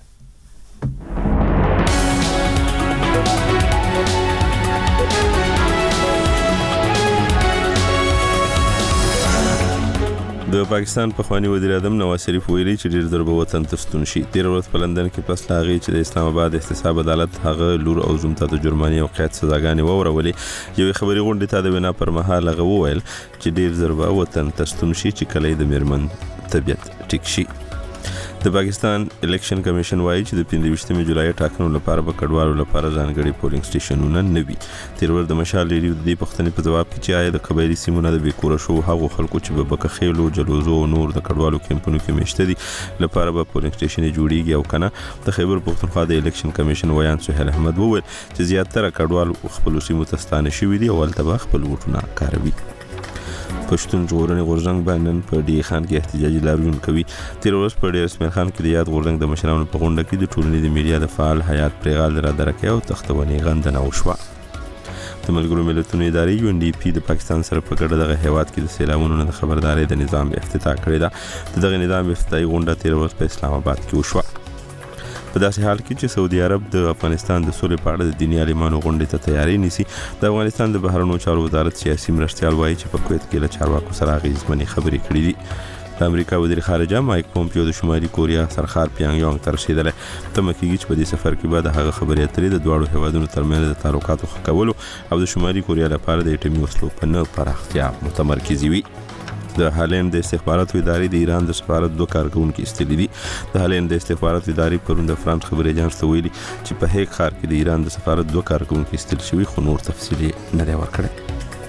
د پاکستان پخوانی وزیر اعظم نواز شریف ویلي چې ډیر ضرب وطن ته ستون شي. تیر ورځ په لندن کې پس لاغي چې د اسلام آباد احتساب عدالت هغه لور او زوم ته د جرمانې او قید سزاګانې وورولې. یو خبري غونډه ته د وینا پر مهال هغه وویل چې ډیر ضرب وطن ته ستون شي چې کله د میرمن طبيعت ټیک شي. د پاکستان الیکشن کمیشن وایي چې د پنځه جولای ټاکنو لپاره به کډوالو لپاره ځانګړي پولینګ سټیشنونه نه وي. تیر ورځ د مشال ریډیو د دې پښتنې په جواب کې چې آیا د قبایلی سیمونو د بیکوره شو هغه خلکو چې په بکخېلو جلوزو او نور د کډوالو کیمپونو کې مشته دي لپاره به پولینګ سټیشن جوړیږي او کنه. د خیبر پښتونخوا د الیکشن کمیشن ویان سهیل احمد وویل چې زیاتره کډوال خپل سیمو ته ستانه شوي دي او ولته خپل وټونه کاروي. پښتون ژغورنې غورځنګ باندې په ډی خان کې احتجاجي لاریون کوي. تیر ورځ په ډیر اسماعیل خان کې د یاد غورځنګ د مشرانو په غونډه کې د ټولنې د میډیا د فعال حیات پرېغال را درکې او تختونې غندنه وشوه. د ملګرو ملتونو ادارې یو ان ډي پی د پاکستان سره په ګډه دغه هیواد کې د سیلابونو د خبرداري د نظام افتتاح کړی ده. دغه نظام افتتاحي غونډه تیر ورځ په اسلام آباد کې وشوه. په داسې حال کې چې سعودي عرب د افغانستان د سولې په اړه د دیني عالمانو غونډې ته تیاری نیسي. د افغانستان د بهرنیو چارو وزارت سیاسي مرستیال وایي چې په کویت کې له چارواکو سره اغېزمنې خبرې کړې دي. د امریکا وزیر خارجه مایک پومپیو د شمالي کوریا سرخار پیانګ یانګ ته رسیدلی. تمه کېږي چې په دې سفر کې به د هغه خبرې اترې د دواړو هیوادونو ترمنځ د تعلقاتو ښه کولو او د شمالي کوریا لپاره د اټومي وسلو په نه پراختیا متمرکز وي. د هالند د استخباراتو ادارې د ایران د سفارت دوه کارکونکو استلې دي. د هالند د استخباراتو ادارې پرون د فرانس خبري اژانس ته ویلي چې په هیګ ښار کې د ایران د سفارت دوه کارکونکو استل شوي خو نور تفصیل نه دی ورکړی.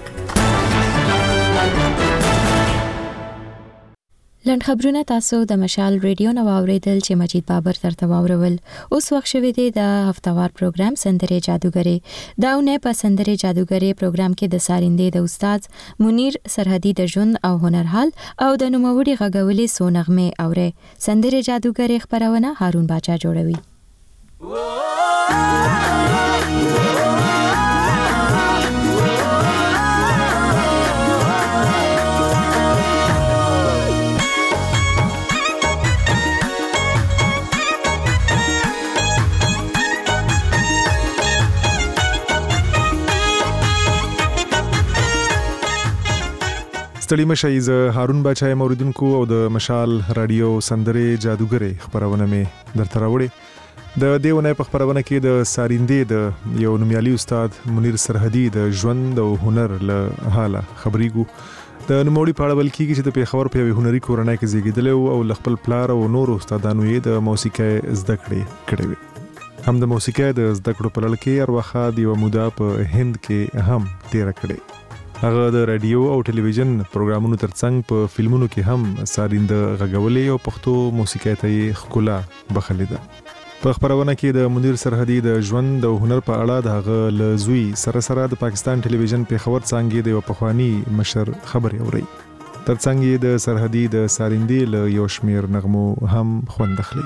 لند خبرونه تاسو د مشال ریډیو نو اوریدل چې مجید بابر ترته واورول. اوس وخت شوی دی د هفتوار پروګرام سندره جادوګری. داونه په سندره جادوګری پروګرام کې د سارندې د استاد منیر سرحدي د ژوند او هنر حال او د نوموړي غږولې سونغمه اوره. سندره جادوګری خبرونه هارون باچا جوړوي. ستړي مشئ ز هارون باچا موریدونکو او د مشال رادیو سندره جادوګری خبرونه مې درته راوړې. د دیونه په خبرونه کې د سارندې د یو نومیالي استاد منیر سرحدي د ژوند او هنر له حاله خبرېګو. د نوموړي په اړه بلکې چې د پیښور په هنري کورنۍ کې زیږیدل او خپل پلار او نور استادانو یې د موسیقي زده کړې کړې وي. هم د موسیقي د زده کړو په لړ کې ارواخا د یو موده په هند کې هم تیر کړې. هغه د رادیو او ټلویزیون پروګرامونو ترڅنګ په فلمونو کې هم سارنده غږولې او پښتو موسیقي ته ښکلا بخښلې ده. په خبرونه کې د منیر سرحدي د ژوند او هنر په اړه د هغه لزوی سره سره د پاکستان ټلویزیون پیښور څنګه د پخوانی مشر خبري اوري. ترڅنګ د سرحدي د سارندې له یو شمیر نغمو هم خوند اخلي.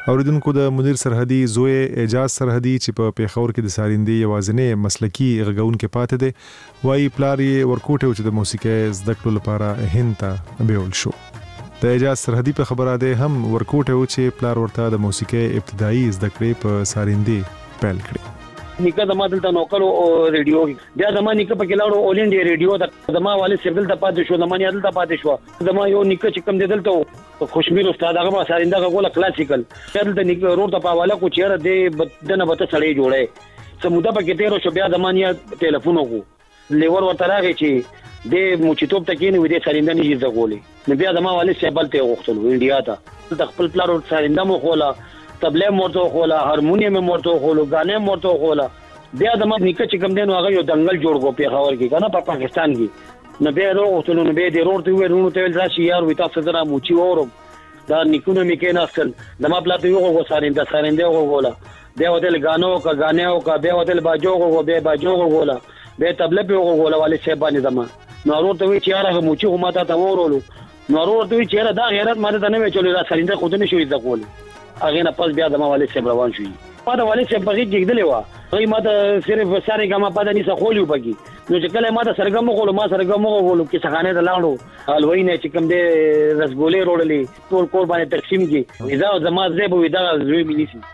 اوریدونکو د منیر سرحدي زوی اعجاز سرحدي چې په پیښور کې د سارندې یوازینی مسلکی غږونکو پاتې دی وایي پلار یې ورکوټه چې د موسیقي زده کړو لپاره هند ته بیول شو. د اعجاز سرحدي په خبره ده هم ورکوټه و چې پلار ورته د موسیقي ابتدایي زده کړې په سارندې پیل کړې. نیکه زما دلته نوکر او ریډیو بیا زما نیکه په کلاړو اول انډیا ریډیو د زما والد سیبل ته پاتې شو زما نه دلته پاتې شو زما یو نیکه چې کوم دلته خوشمیر استاد هغه سارنده غوله کلاسیکل دلته نیکه روډ ته پاواله کو چیرې د دنه بته سړی جوړه سموده په کې تیر شو بیا زمانیا ټلیفون وکړو لیور ورته راغی چې د موچیتوب ته کې نو د سارنده نه یې زغولې نو بیا زما والد سیبل ته وختل انډیا ته د خپل پلار سارنده مو خوله تبله مرته خوله هارمونیم مرته خوله غانه مرته خوله بیا د ما نیکه چې کوم دین هغه یو دنګل جوړ کو پیښور کې کنه په پاکستان کې نو بیا وروته نو بیا د روړ ته ورونو ته راشي یار وي تاسو درا موچی اورم دا نیکونه مې کې ناستل د ما پلاته یو غو سارنده سارنده غولا بیا ودل غانو کا غانه او کا بیا ودل باجو غو بیا باجو غولا بیا تبله په غولا والي شه باندې دما نو ورته وی چې یار موچی هم تا ته ورولو نو ورته وی چې دا غیرت ماته نه وی چولې را سارنده خود نه شوې ځکول هغه نه پس بیا د ما والي شه روان شوې ما د والي شه بغي کېدلې وا هغه ما ته صرف ساري ګما پد نه سخولیو بګي نو چې کله ما ته سرګم غولو ما سرګم غولو کې څنګه ته لاړو الوی نه چې کوم دې رسګولې روړلې ټول کور باندې تقسیم کی ودا زما زه به ودا زوی ملي سي.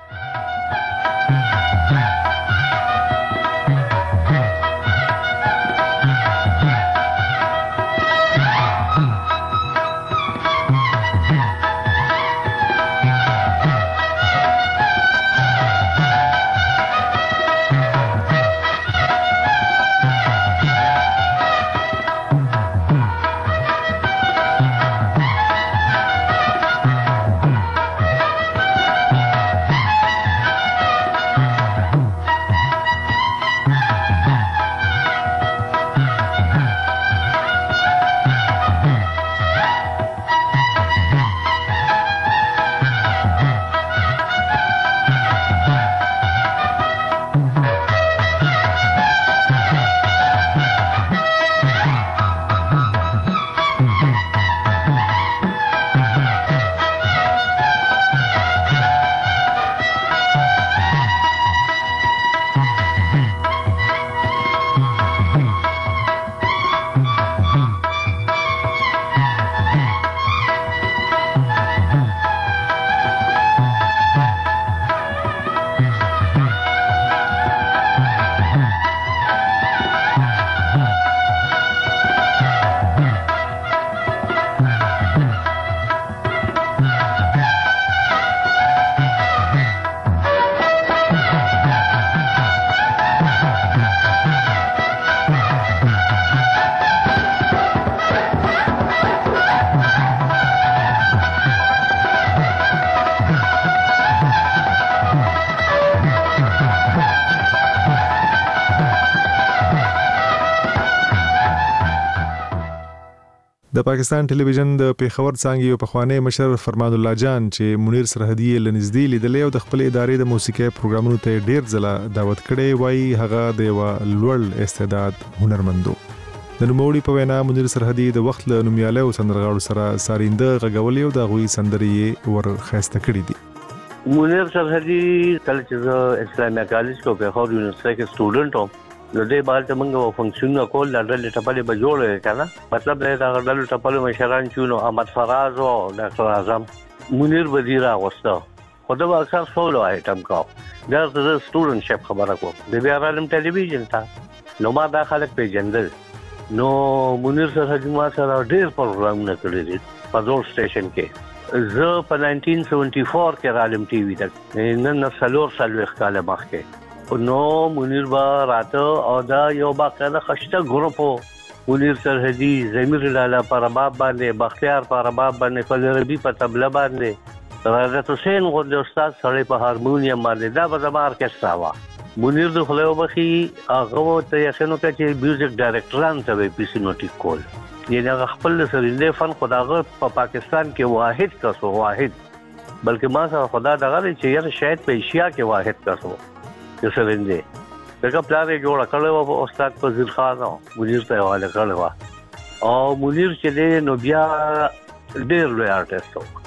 د پاکستان ټلویزیون د پیښور څنګه یو پخوانی مشر فرمان الله جان چې منیر سرحدي لنزدې لیدلې او د خپل ادارې د موسیقي پروګرامونو ته ډیر ځله دعوت کړي وای هغه د یو لوړ استعداد هنرمندو د نوموړي په وینا منیر سرحدي د وخت له نومیاله او سندرغاړو سره سارنده غږولې او د غوي سندرې ور خاسته کړې دي. منیر سرحدي کله چې اسلامي کالج کو پیښور یونیورسيټي کې سټوډنټ وم نو دې بال ته موږ فنکشن کول د ډلې ټپلې به جوړ کنه مطلب دا د ډلې ټپلې مشران چونو احمد فراز او ډاکټر اعظم منیر وزیر اغوسته خدای به اکثر سولو آیټم کا دا د سټوډنټ شپ خبره کوم د بیا عالم ټلویزیون ته نو ما دا خلک پیژندل نو منیر سرحدي ما سره ډېر پروګرامونه کړی دي په زور سټیشن کې زه په نائنټین سیونټي فور کې عالم ټي وي ته نن سلور سلوخ کاله مخکې نو منیر با راته او دا یو باقاعده خشته ګروپو منیر سرحدي زمیر لاله پر باب باندې بختیار پر باب باندې فلربي په تبله باندې راځه حسین غو د استاد سړی په هارمونیم باندې دا به زما ارکسترا وا منیر د خلایو بخي هغه ته یقینو کې چې میوزیک ډایرکټران ته به پیسینوټیک کول یعنی خپل سرنده فن خداغه په پاکستان کې واحد کسو واحد بلکې ما سره خدا دغه چې یاره شاید په ایشیا کې واحد کسو سرنده دغه پلان جوړ کړو او استاد فضیل خان او منیر ته حواله کړو او منیر چې نو بیا ډېر لوی آرټیست و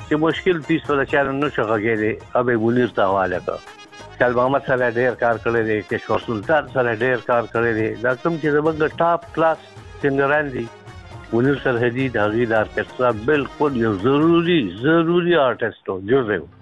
چې مشکل پیس په چارو نو شغږې ابه منیر ته حواله کړ کال محمد سره ډېر کار کړی دی کشور سلطان سره ډېر کار کړی دی دا کوم چې زموږ ټاپ کلاس سنگران دي منیر سرحدي د هغې د ارکسټرا بالکل یو ضروري ضروري آرټسټ و جز و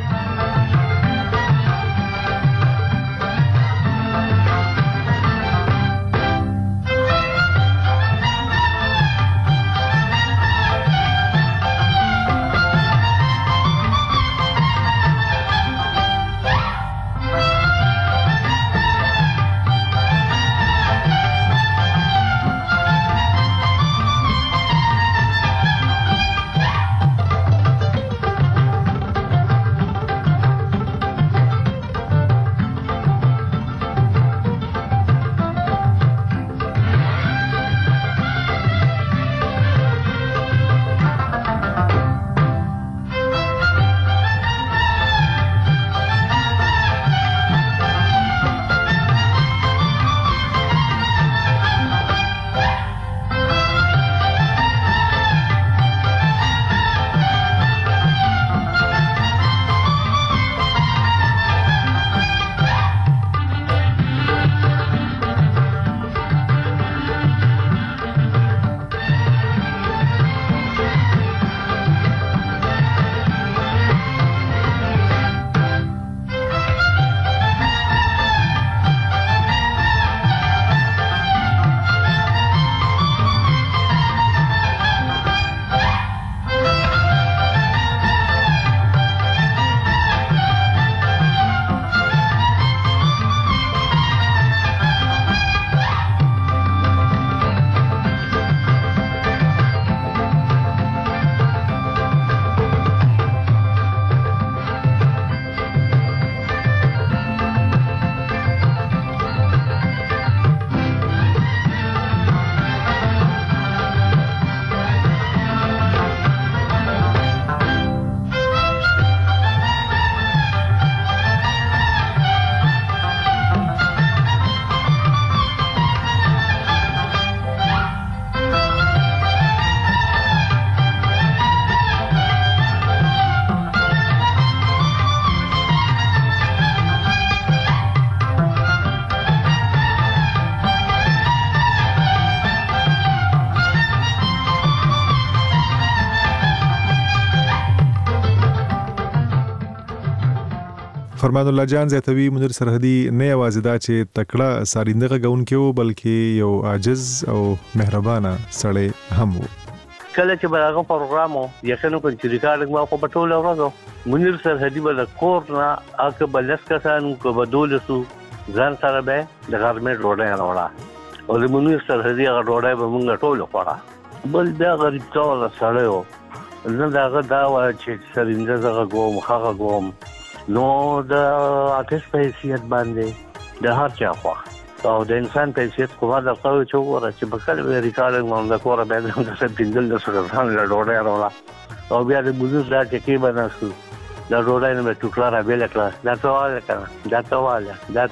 فرمان الله جان زیاتوي منیر سرحدي نه یوازې دا چې تکړه سارینده غونکي وو بلکې یو عاجز او مهربانه سړی هم وو. کله چې هغه پروګرام یقینو کوم چې ریکارډینګ ما په ټوله ورځ منیر سرحدي بل کور نه اګه بلس کسان کو بدولسو ځان سره به د غرمې ډوډۍ راوړه او د منیر سرحدي هغه ډوډۍ به موږ ټوله خوړه بل بیا غریب ټول سره و نن داغه دا و چې سرینده زغه کوم هغه کوم نو د آرټیست په حیثیت باندې د هر چا خوا او د انسان په حیثیت خو دا څه چې وره چې په کله ریکارډینګ باندې د کوره به د څه پینځل د سره ځان له ډوډۍ راوړه او بیا د موزیک دا چې کې بناسو دا ډوډۍ نه ټوکړه را بیل کړه دا ټواله کړه دا ټواله دا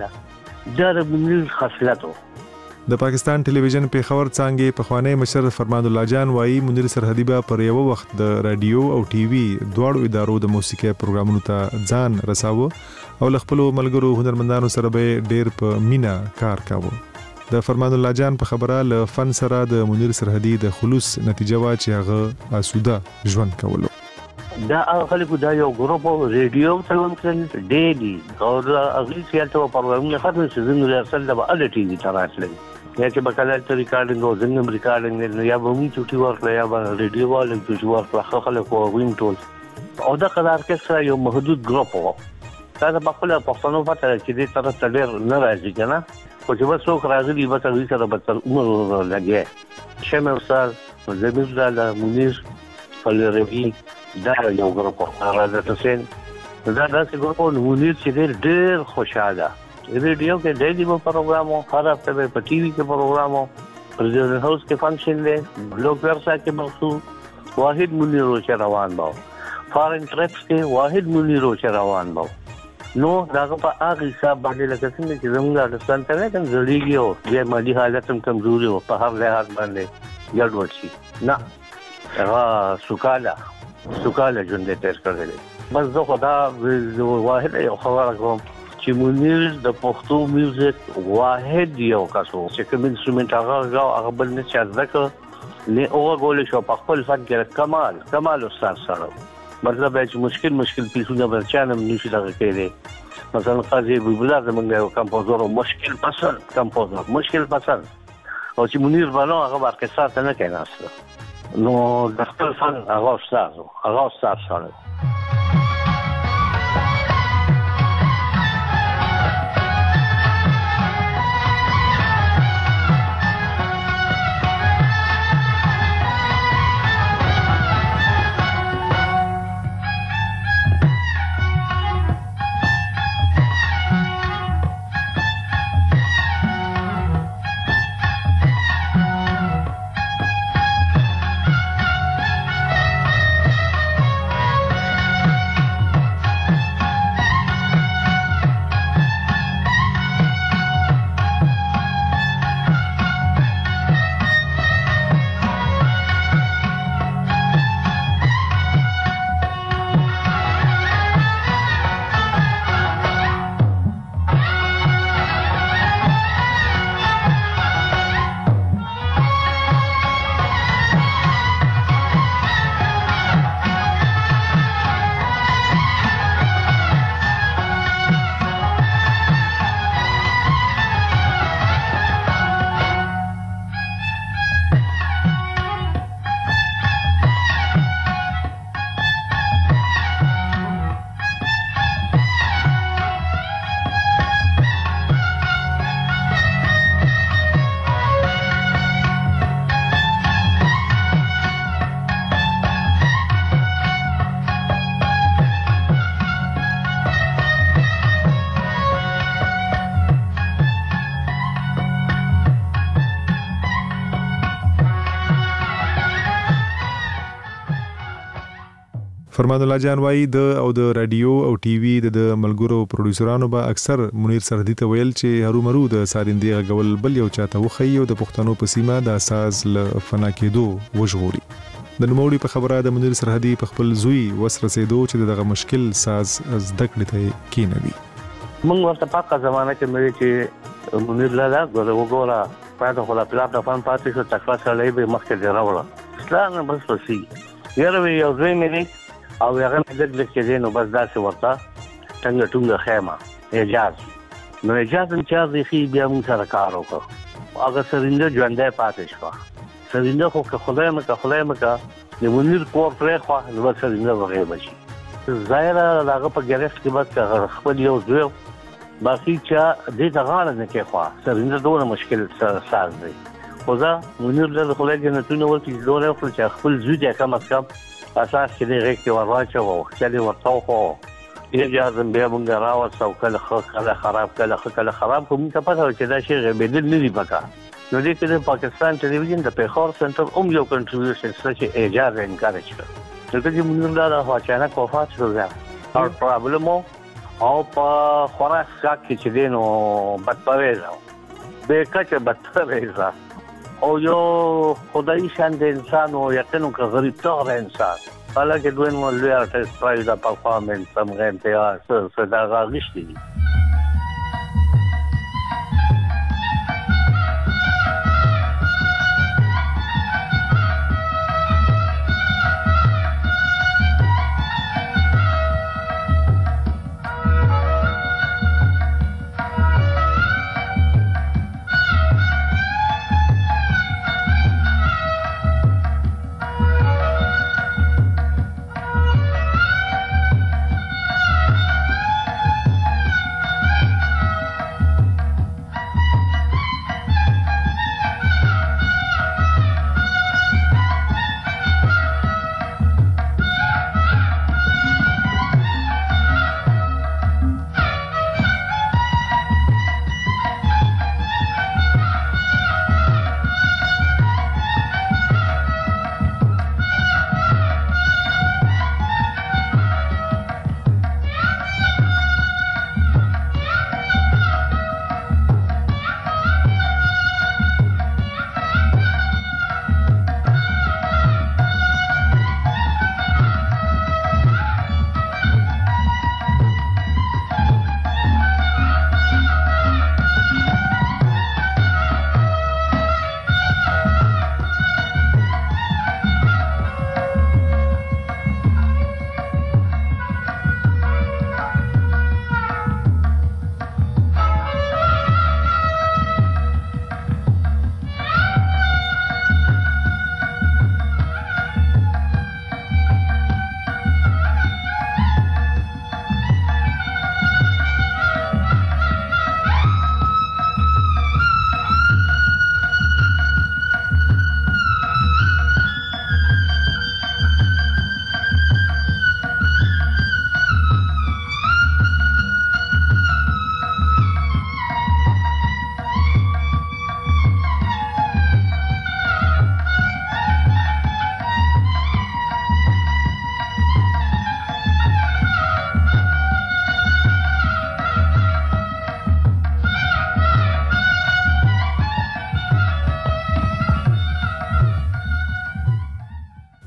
ټواله دا د موزیک خاصیت د پاکستان ټلویزیون پیښور څنګه په خوانی مشر فرمان الله جان وایي منیر سرحدي به پر یو وخت د رادیو او ټي وي دواړو ادارو د موسیقي پروګرامونو ته ځان رساوه او خپل ملګرو هنرمندانو سره به ډیر په مینا کار کاوه. د فرمان الله جان په خبره ل فن سره د منیر سرحدي د خلوص نتیجه وا چې هغه اسوده ژوند کولو. دا خلکو دا یو ګروپ ریډیو ته ونکړل ډېری او د اغلی سیالته پروګرامونه ختم شي زنه رسل د ال ټي وي تراتل یا چې بکاله ته ریکارډینګ او زنه ریکارډینګ نه یا به موږ چټي ورکړو یا به ریډیو والو چټي ورکړو خلکو وین ټول او دا قدر کې یو محدود ګروپ وو دا په خپل پښتنو پته چې دې طرف ته ډېر نه راځي کنه خو چې وڅو راځي به تاسو سره به تر عمر لګي شمه وصل زمیر دا منیر فلروي دا یو ګروپ راځي تاسو دا داسې ګروپ منیر چې ډېر خوشاله ریډیو کې ډېری په پروګرامو هر هفته په ټي وي کې پروګرامو پرزیدنت هاوس کې فنکشن دی بلوک ورسا کې مخصوص واحد منیر روچ روان باو فارن ټریپس کې واحد منیر روچ روان باو نو داغه په هغه حساب باندې لکه څنګه چې زموږ د سنټر نه ځړیږي او د مالی حالت هم کمزوري او په هر لحاظ باندې ګډوډ شي نه هغه سوکاله سوکاله ژوند تیر کړی بس زه خدا واحد یو خبره کوم چې منیر د پښتو میوزیک واحد یو کسو چې کوم انسټرومنټ هغه هغه بل نه چا ځکه نه هغه ګول شو په خپل فن کې کمال کمال استاد سره مطلب چې مشکل مشکل پیسونه برچانم نشي دغه کېږي مثلا قاضي بوبلا زمونږ یو کمپوزر مشکل پسند کمپوزر مشکل پسند او چې منیر بانو هغه ورکه نه کېناسته نو د خپل فن هغه استاد هغه استاد سره فرمان الله جان وایي د او د رادیو او ټي وي د ملګرو پروډوسرانو به اکثر منیر سردي ته ویل چې هرو مرو د سارندې غول بل یو چاته وخی او د پښتنو په سیمه د اساس ل فنا کېدو وژغوري د نوموړي په خبره د منیر سرحدي په خپل زوی وس رسیدو چې دغه مشکل ساز زده کړې ته کېنوي موږ ورته پاکه زمانه کې مې چې منیر لاله غوړه وګوره پاتې خو لا پلاټ د فن پاتې شو تکلا سره به مخکې دی راوړه اسلام بس پسې یاره یو ځای مې او هغه دغه د کې نو بس داسې ورته څنګه ټونګه خیمه اجازه نو اجازه چې ځخي بیا موږ سره کار وکړو هغه سرینده ژوندې پاتې شو سرینده خو که خدای مکه خدای مکه د منیر کور پرې خو نو سرینده وغه بشي ظاهره هغه په ګرفت کې بس هغه خپل یو ځو باقي چې د غاړه نه کې خو سرینده ډوره مشکل ساز دی خو دا منیر له خلک نه تونه ورته ډوره خپل چې خپل زوی د کم از کم اساس کې دی کې ورواچو چې دی ورته خو یې جازم بیا مونږ راوځو کله خو کله خراب کله خو کله خراب کوم ته پته چې دا شی غبیدل نه دی پکا نو دې کې د پاکستان ټلویزیون د پیښور سنټر اوم یو کنټریبیوشن چې اجازه انکار کړ چې مونږ دا د واچانه کوفات شو دا او پرابلم او په خوراک کې چې دی نو بدپریزه به کچه بدپریزه او یو خدای شان د انسان او یقینو که غریب تر انسان حالکه دوی مو لوی ارتست پرایز د پرفورمنس هم غیم تیار څه دا غاښتي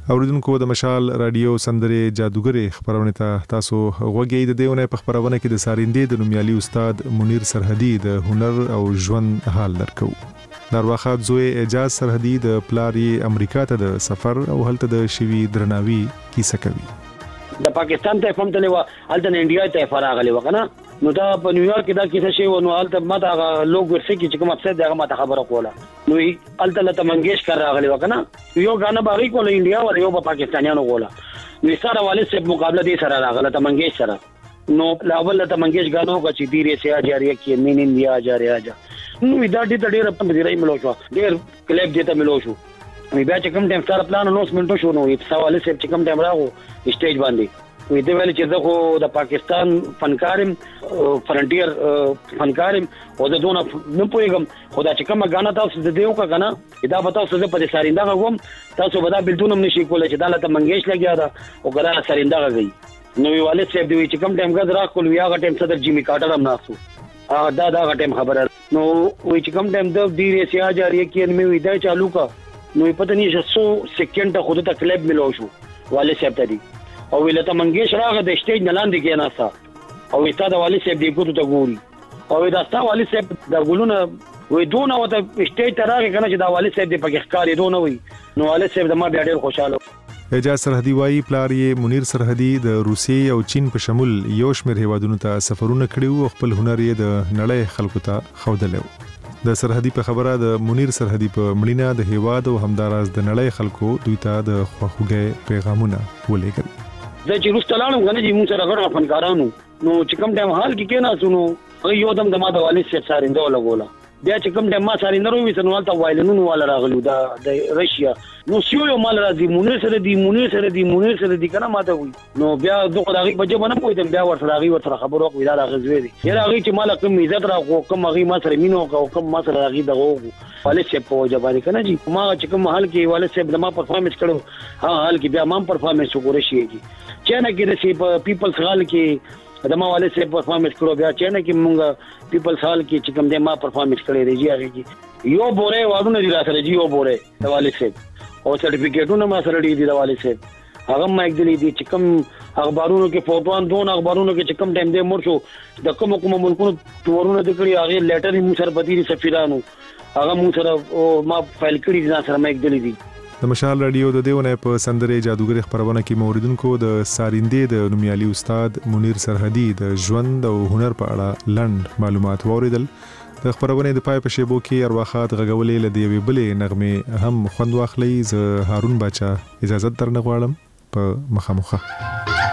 اوریدونکو د مشال رادیو سندره جادوګر خبرونه ته تاسو غوږی د دیونه په خبرونه کې د سارندې د نومیالي استاد منیر سرحدي د هنر او ژوند حال درکو. دروازه زوی اعجاز سرحدي د پلاری امریکا ته د سفر او هلته د شوی درناوي کیسه کوي. د پاکستان ته فهم تلوا هلته انډیا ته فراغلی وکنه نو دا په نیویارک کې دا کیسه شی و نو هلته ماته لوګ ورسې کې چې کوم افسر دغه ماته خبره کوله نو هلته لته منګیشکر راغلی وکنه یو غانا باغی کوله انډیا ور یو په پاکستانیانو کوله نو سره والد صاحب مقابله دې سره راغله ته منګیش سره نو لاول ته منګیش غانو کا چې دیره سي اجاریه کې مين انډیا اجاریه اجا نو دا دې ته ډېر په دې راي ملو شو ډېر کلیب دې ته ملو شو وی بیا چې کوم ټیم سره پلان نو سمنټو شو نو یې سوال صاحب چې کوم ټیم راغو سټیج باندې وی دې ویل چې زه خو د پاکستان فنکارم فرنټیر فنکارم او د دونه نه پوهیږم خدا چې کومه غانا تاسو د دیو کا غانا دا به تاسو زه په ساریندا غوم تاسو به دا بلتون نشي کولای چې دالته منګیش لګیا دا او غدا ساریندا غي نو وی والد صاحب دی چې کوم ټیم غد را کول وی هغه ټیم صدر جیمی کارټر هم ناسو ا دا دا ټیم خبره نو وی چې کوم ټیم د ډیره سي اجاریه کې مې وی دا چالو کا نو پته نه څه سو سکند خود ته کلیب ملو شو والد صاحب ته دی او ولته منګیش راغه د سټیج نه لاندې کې ناسا او وستا د والد صاحب دی ګوتو ته ګوري او دا ستا والد صاحب د ګلونه وې دونه وته سټیج ته راغی کنه چې دا والد صاحب دی په ښکاری دونه وي نو والد صاحب د ما بیا ډېر خوشاله. اعجاز سرحدي وايي پلار یې منیر سرحدي د روسي او چین په شمول یو شمېر هیوادونو ته سفرونه کړي او خپل هنر یې د نړۍ خلکو ته ښودلی و. د سرحدي په خبره د منیر سرحدي په مړینه د هیواد او همداراز د نړۍ خلکو دوی ته د خواخوږۍ پیغامونه ولېږل. زه چې روس ته لاړم کنه چې موږ سره غړ فنکارانو نو چې کوم ټایم حال کې کېناستو نو یو دم د ما د والد صاحب سارنده ولګوله بیا چې کوم ټایم ما سارنده ورویسته نو هلته وایلنونو والا راغلي د رشیا نو سیو یو مال راځي منیر سره دی منیر سره دی منیر سره دی کنه ماته وي نو بیا دغه د هغې په ژبه نه پوهېدم بیا ورسره هغې ورسره خبرې وکړو دا د هغې زوی دی یاره هغې چې ما له کوم عزت راکړو کوم هغې ما سره مینه وکړه او کوم ما سره هغې دغه وکړو والد صاحب په وجه باندې که نه جي ما چې کوم حال کې والد صاحب د ما پرفارمنس کړو هغه حال کې بیا ما هم پرفارمنس وکړو رشیا کې چینه کې داسې په پیپلز هال کې د ما والد صاحب پرفارمنس کړو بیا چینه کې مونږ پیپلز هال کې چې کوم دی ما پرفارمنس کړی دی جي هغې کې یو بورې وادونه دي را سره جي یو بورې د والد صاحب او سرټیفیکیټونه ما سره دي د والد صاحب هغه ما ایکدلی دي چې کوم اخبارونو کې فوټوان دون اخبارونو کې چې کوم ټایم دی مړ شو د کوم کوم ملکونو تورونه د کړی هغه لیټر یې مو سره پدې دي سفیرانو هغه مو سره ما فایل کړی دي سره ما ایکدلی دي. د مشال رادیو د دیونه په سندره جادوګر خبرونه کې موریدونکو د سارندې د نومیالي استاد منیر سرحدي د ژوند او هنر په اړه لند معلومات وریدل. د خبرونه د پای په شیبو کې ارواخات غږولې لدی وی بلې نغمه هم خوند واخلې ز هارون باچا اجازه درنه غواړم په مخامخه.